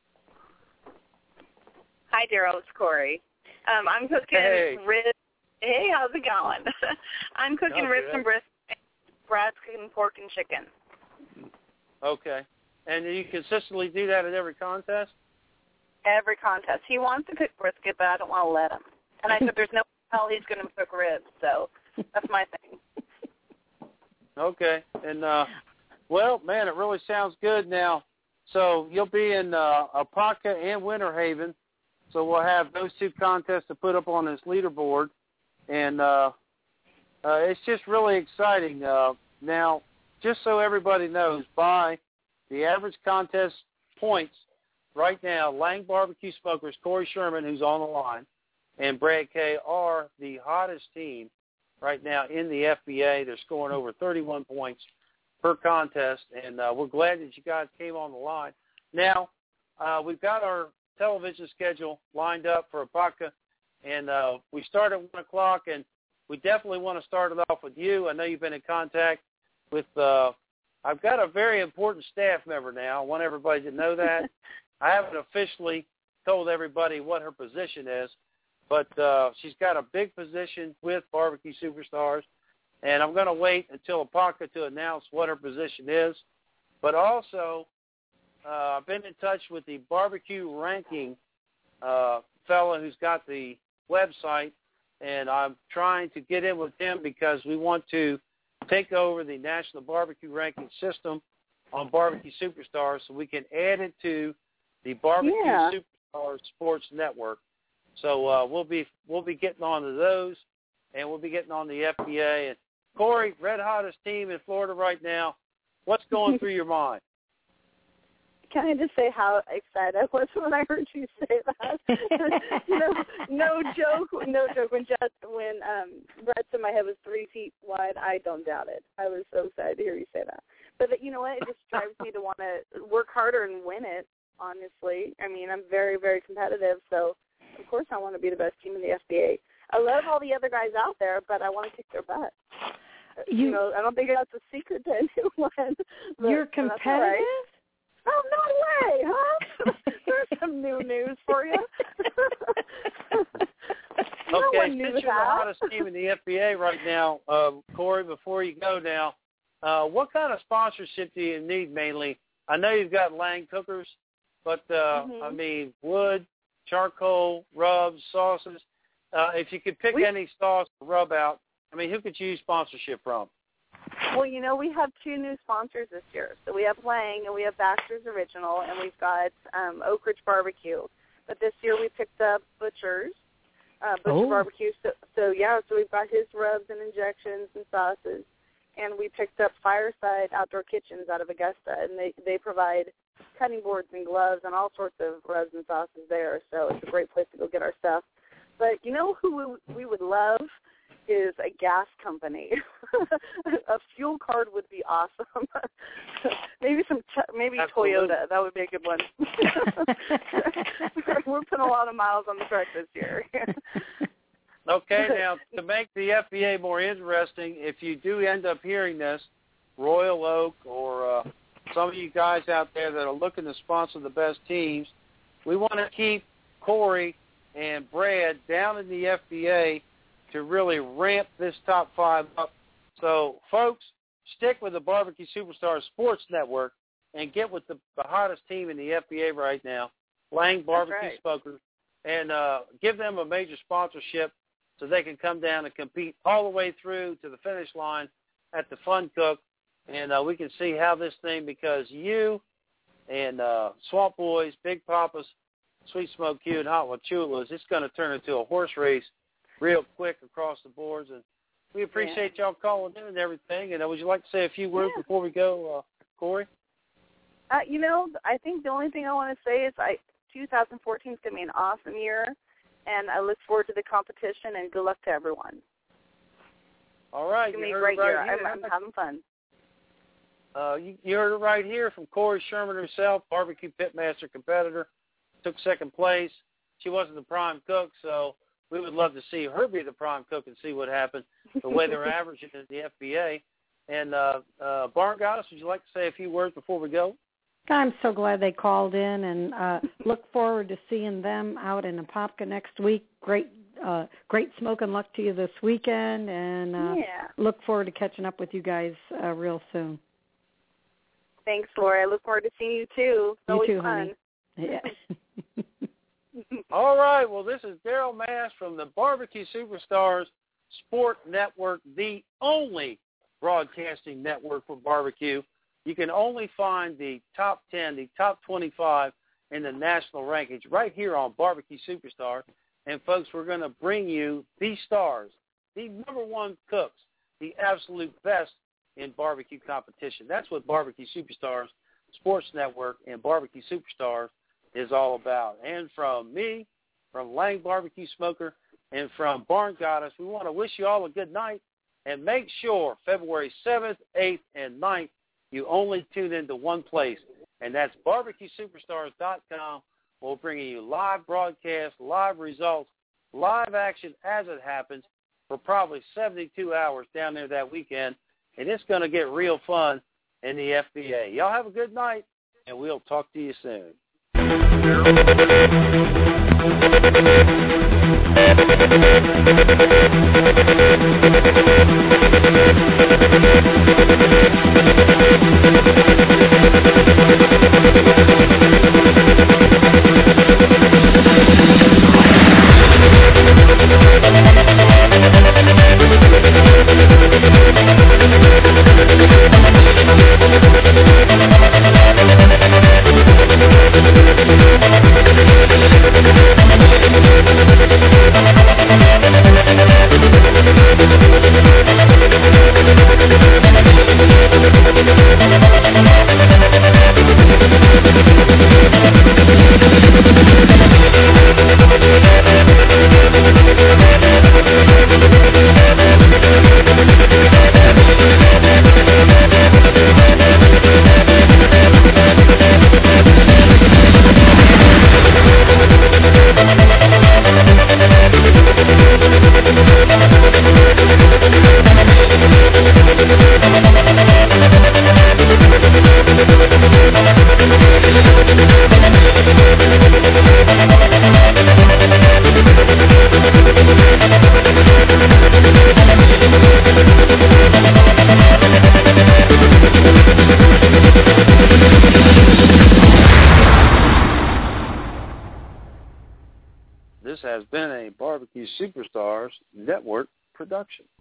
Hi, Daryl. It's Corey. Um, I'm cooking hey. ribs. Hey, how's it going? I'm cooking Not ribs bad. and brisket. Brad's cooking pork and chicken. Okay. And you consistently do that at every contest? Every contest. He wants to cook brisket, but I don't want to let him. And I said there's no hell he's going to cook ribs, so that's my thing. Okay. And, uh, well, man, it really sounds good now. So you'll be in uh, Apopka and Winter Haven. So we'll have those two contests to put up on this leaderboard. And uh, uh, it's just really exciting. Uh, now, just so everybody knows, by the average contest points right now, Lang Barbecue Smokers, Corey Sherman, who's on the line, and Brad Kay are the hottest team right now in the F B A. They're scoring over thirty-one points per contest, and uh, we're glad that you guys came on the line. Now, uh, we've got our television schedule lined up for Apopka, and uh, we start at one o'clock, and we definitely want to start it off with you. I know you've been in contact with uh, – I've got a very important staff member now. I want everybody to know that. I haven't officially told everybody what her position is, but uh, she's got a big position with Barbecue Superstars, and I'm going to wait until Apopka to announce what her position is. But also, uh, I've been in touch with the barbecue ranking uh, fella who's got the website, and I'm trying to get in with him because we want to take over the National Barbecue Ranking System on Barbecue Superstars so we can add it to the Barbecue Yeah. Superstars Sports Network. So uh, we'll be we'll be getting on to those, and we'll be getting on the F B A. And Corey, red hottest team in Florida right now. What's going through your mind? can I just say how excited I was when I heard you say that? no, no joke, no joke. When just when um, Brett's in my head was three feet wide, I don't doubt it. I was so excited to hear you say that. But you know what? It just drives me to want to work harder and win it. Honestly, I mean, I'm very, very competitive, so of course I want to be the best team in the F B A. I love all the other guys out there, but I want to kick their butt. You, you know, I don't think that's a secret to anyone. But, you're competitive? Right. Oh, no way, huh? There's some new news for you. no okay, one since knew you're that. the hottest team in the F B A right now, uh, Corey, before you go now, uh, what kind of sponsorship do you need mainly? I know you've got Lang cookers, but, uh, mm-hmm. I mean, wood, charcoal, rubs, sauces. Uh, if you could pick we- any sauce to rub out, I mean, who could you use sponsorship from? Well, you know, we have two new sponsors this year. So we have Lang and we have Baxter's Original, and we've got um, Oak Ridge Barbecue. But this year we picked up Butcher's, uh, Butcher oh. Barbecue. So, so, yeah, so we've got his rubs and injections and sauces. And we picked up Fireside Outdoor Kitchens out of Augusta, and they, they provide cutting boards and gloves and all sorts of rubs and sauces there. So it's a great place to go get our stuff. But you know who we, we would love? Is a gas company. A fuel card would be awesome. maybe some, maybe Absolutely. Toyota. That would be a good one. We're putting a lot of miles on the truck this year. Okay, now to make the F B A more interesting, if you do end up hearing this, Royal Oak or uh, some of you guys out there that are looking to sponsor the best teams, we want to keep Corey and Brad down in the F B A to really ramp this top five up. So, folks, stick with the Barbecue Superstars Sports Network and get with the, the hottest team in the F B A right now, Lang Barbecue right. Smokers, and uh, give them a major sponsorship so they can come down and compete all the way through to the finish line at the Fun Cook, and uh, we can see how this thing, because you and uh, Swamp Boys, Big Papas, Sweet Smoke Q, and Hot Wachulas, it's going to turn into a horse race real quick across the boards, and we appreciate yeah. y'all calling in and everything. And uh, would you like to say a few words yeah. before we go, uh, Corey? Uh, you know, I think the only thing I want to say is I two thousand fourteen is going to be an awesome year, and I look forward to the competition, and good luck to everyone. All right. It's going to be you a great right year. Here. I'm, I'm having fun. Uh, you, you heard it right here from Corey Sherman herself, barbecue pitmaster competitor, took second place. She wasn't the prime cook, so we would love to see her be the prime cook and see what happens, the way they're averaging in the F B A. And uh, uh, Barn Goddess, would you like to say a few words before we go? I'm so glad they called in, and uh, look forward to seeing them out in Apopka next week. Great uh, great smoke and luck to you this weekend, and uh, yeah. look forward to catching up with you guys uh, real soon. Thanks, Lori. I look forward to seeing you, too. It's you always too, fun. honey. Yeah. All right. Well, this is Daryl Mast from the Barbecue Superstars Sport Network, the only broadcasting network for barbecue. You can only find the top ten, the top twenty-five in the national rankings right here on Barbecue Superstar. And, folks, we're going to bring you the stars, the number one cooks, the absolute best in barbecue competition. That's what Barbecue Superstars Sports Network and Barbecue Superstars is all about. And from me, from Lang Barbecue Smoker, and from Barn Goddess, we want to wish you all a good night, and make sure February seventh, eighth, and ninth, you only tune into one place, and that's barbecue superstars dot com. We're bringing you live broadcasts, live results, live action as it happens for probably seventy-two hours down there that weekend, and it's going to get real fun in the F B A. Y'all have a good night, and we'll talk to you soon. We'll be right back. This has been a Barbecue Superstars Network production.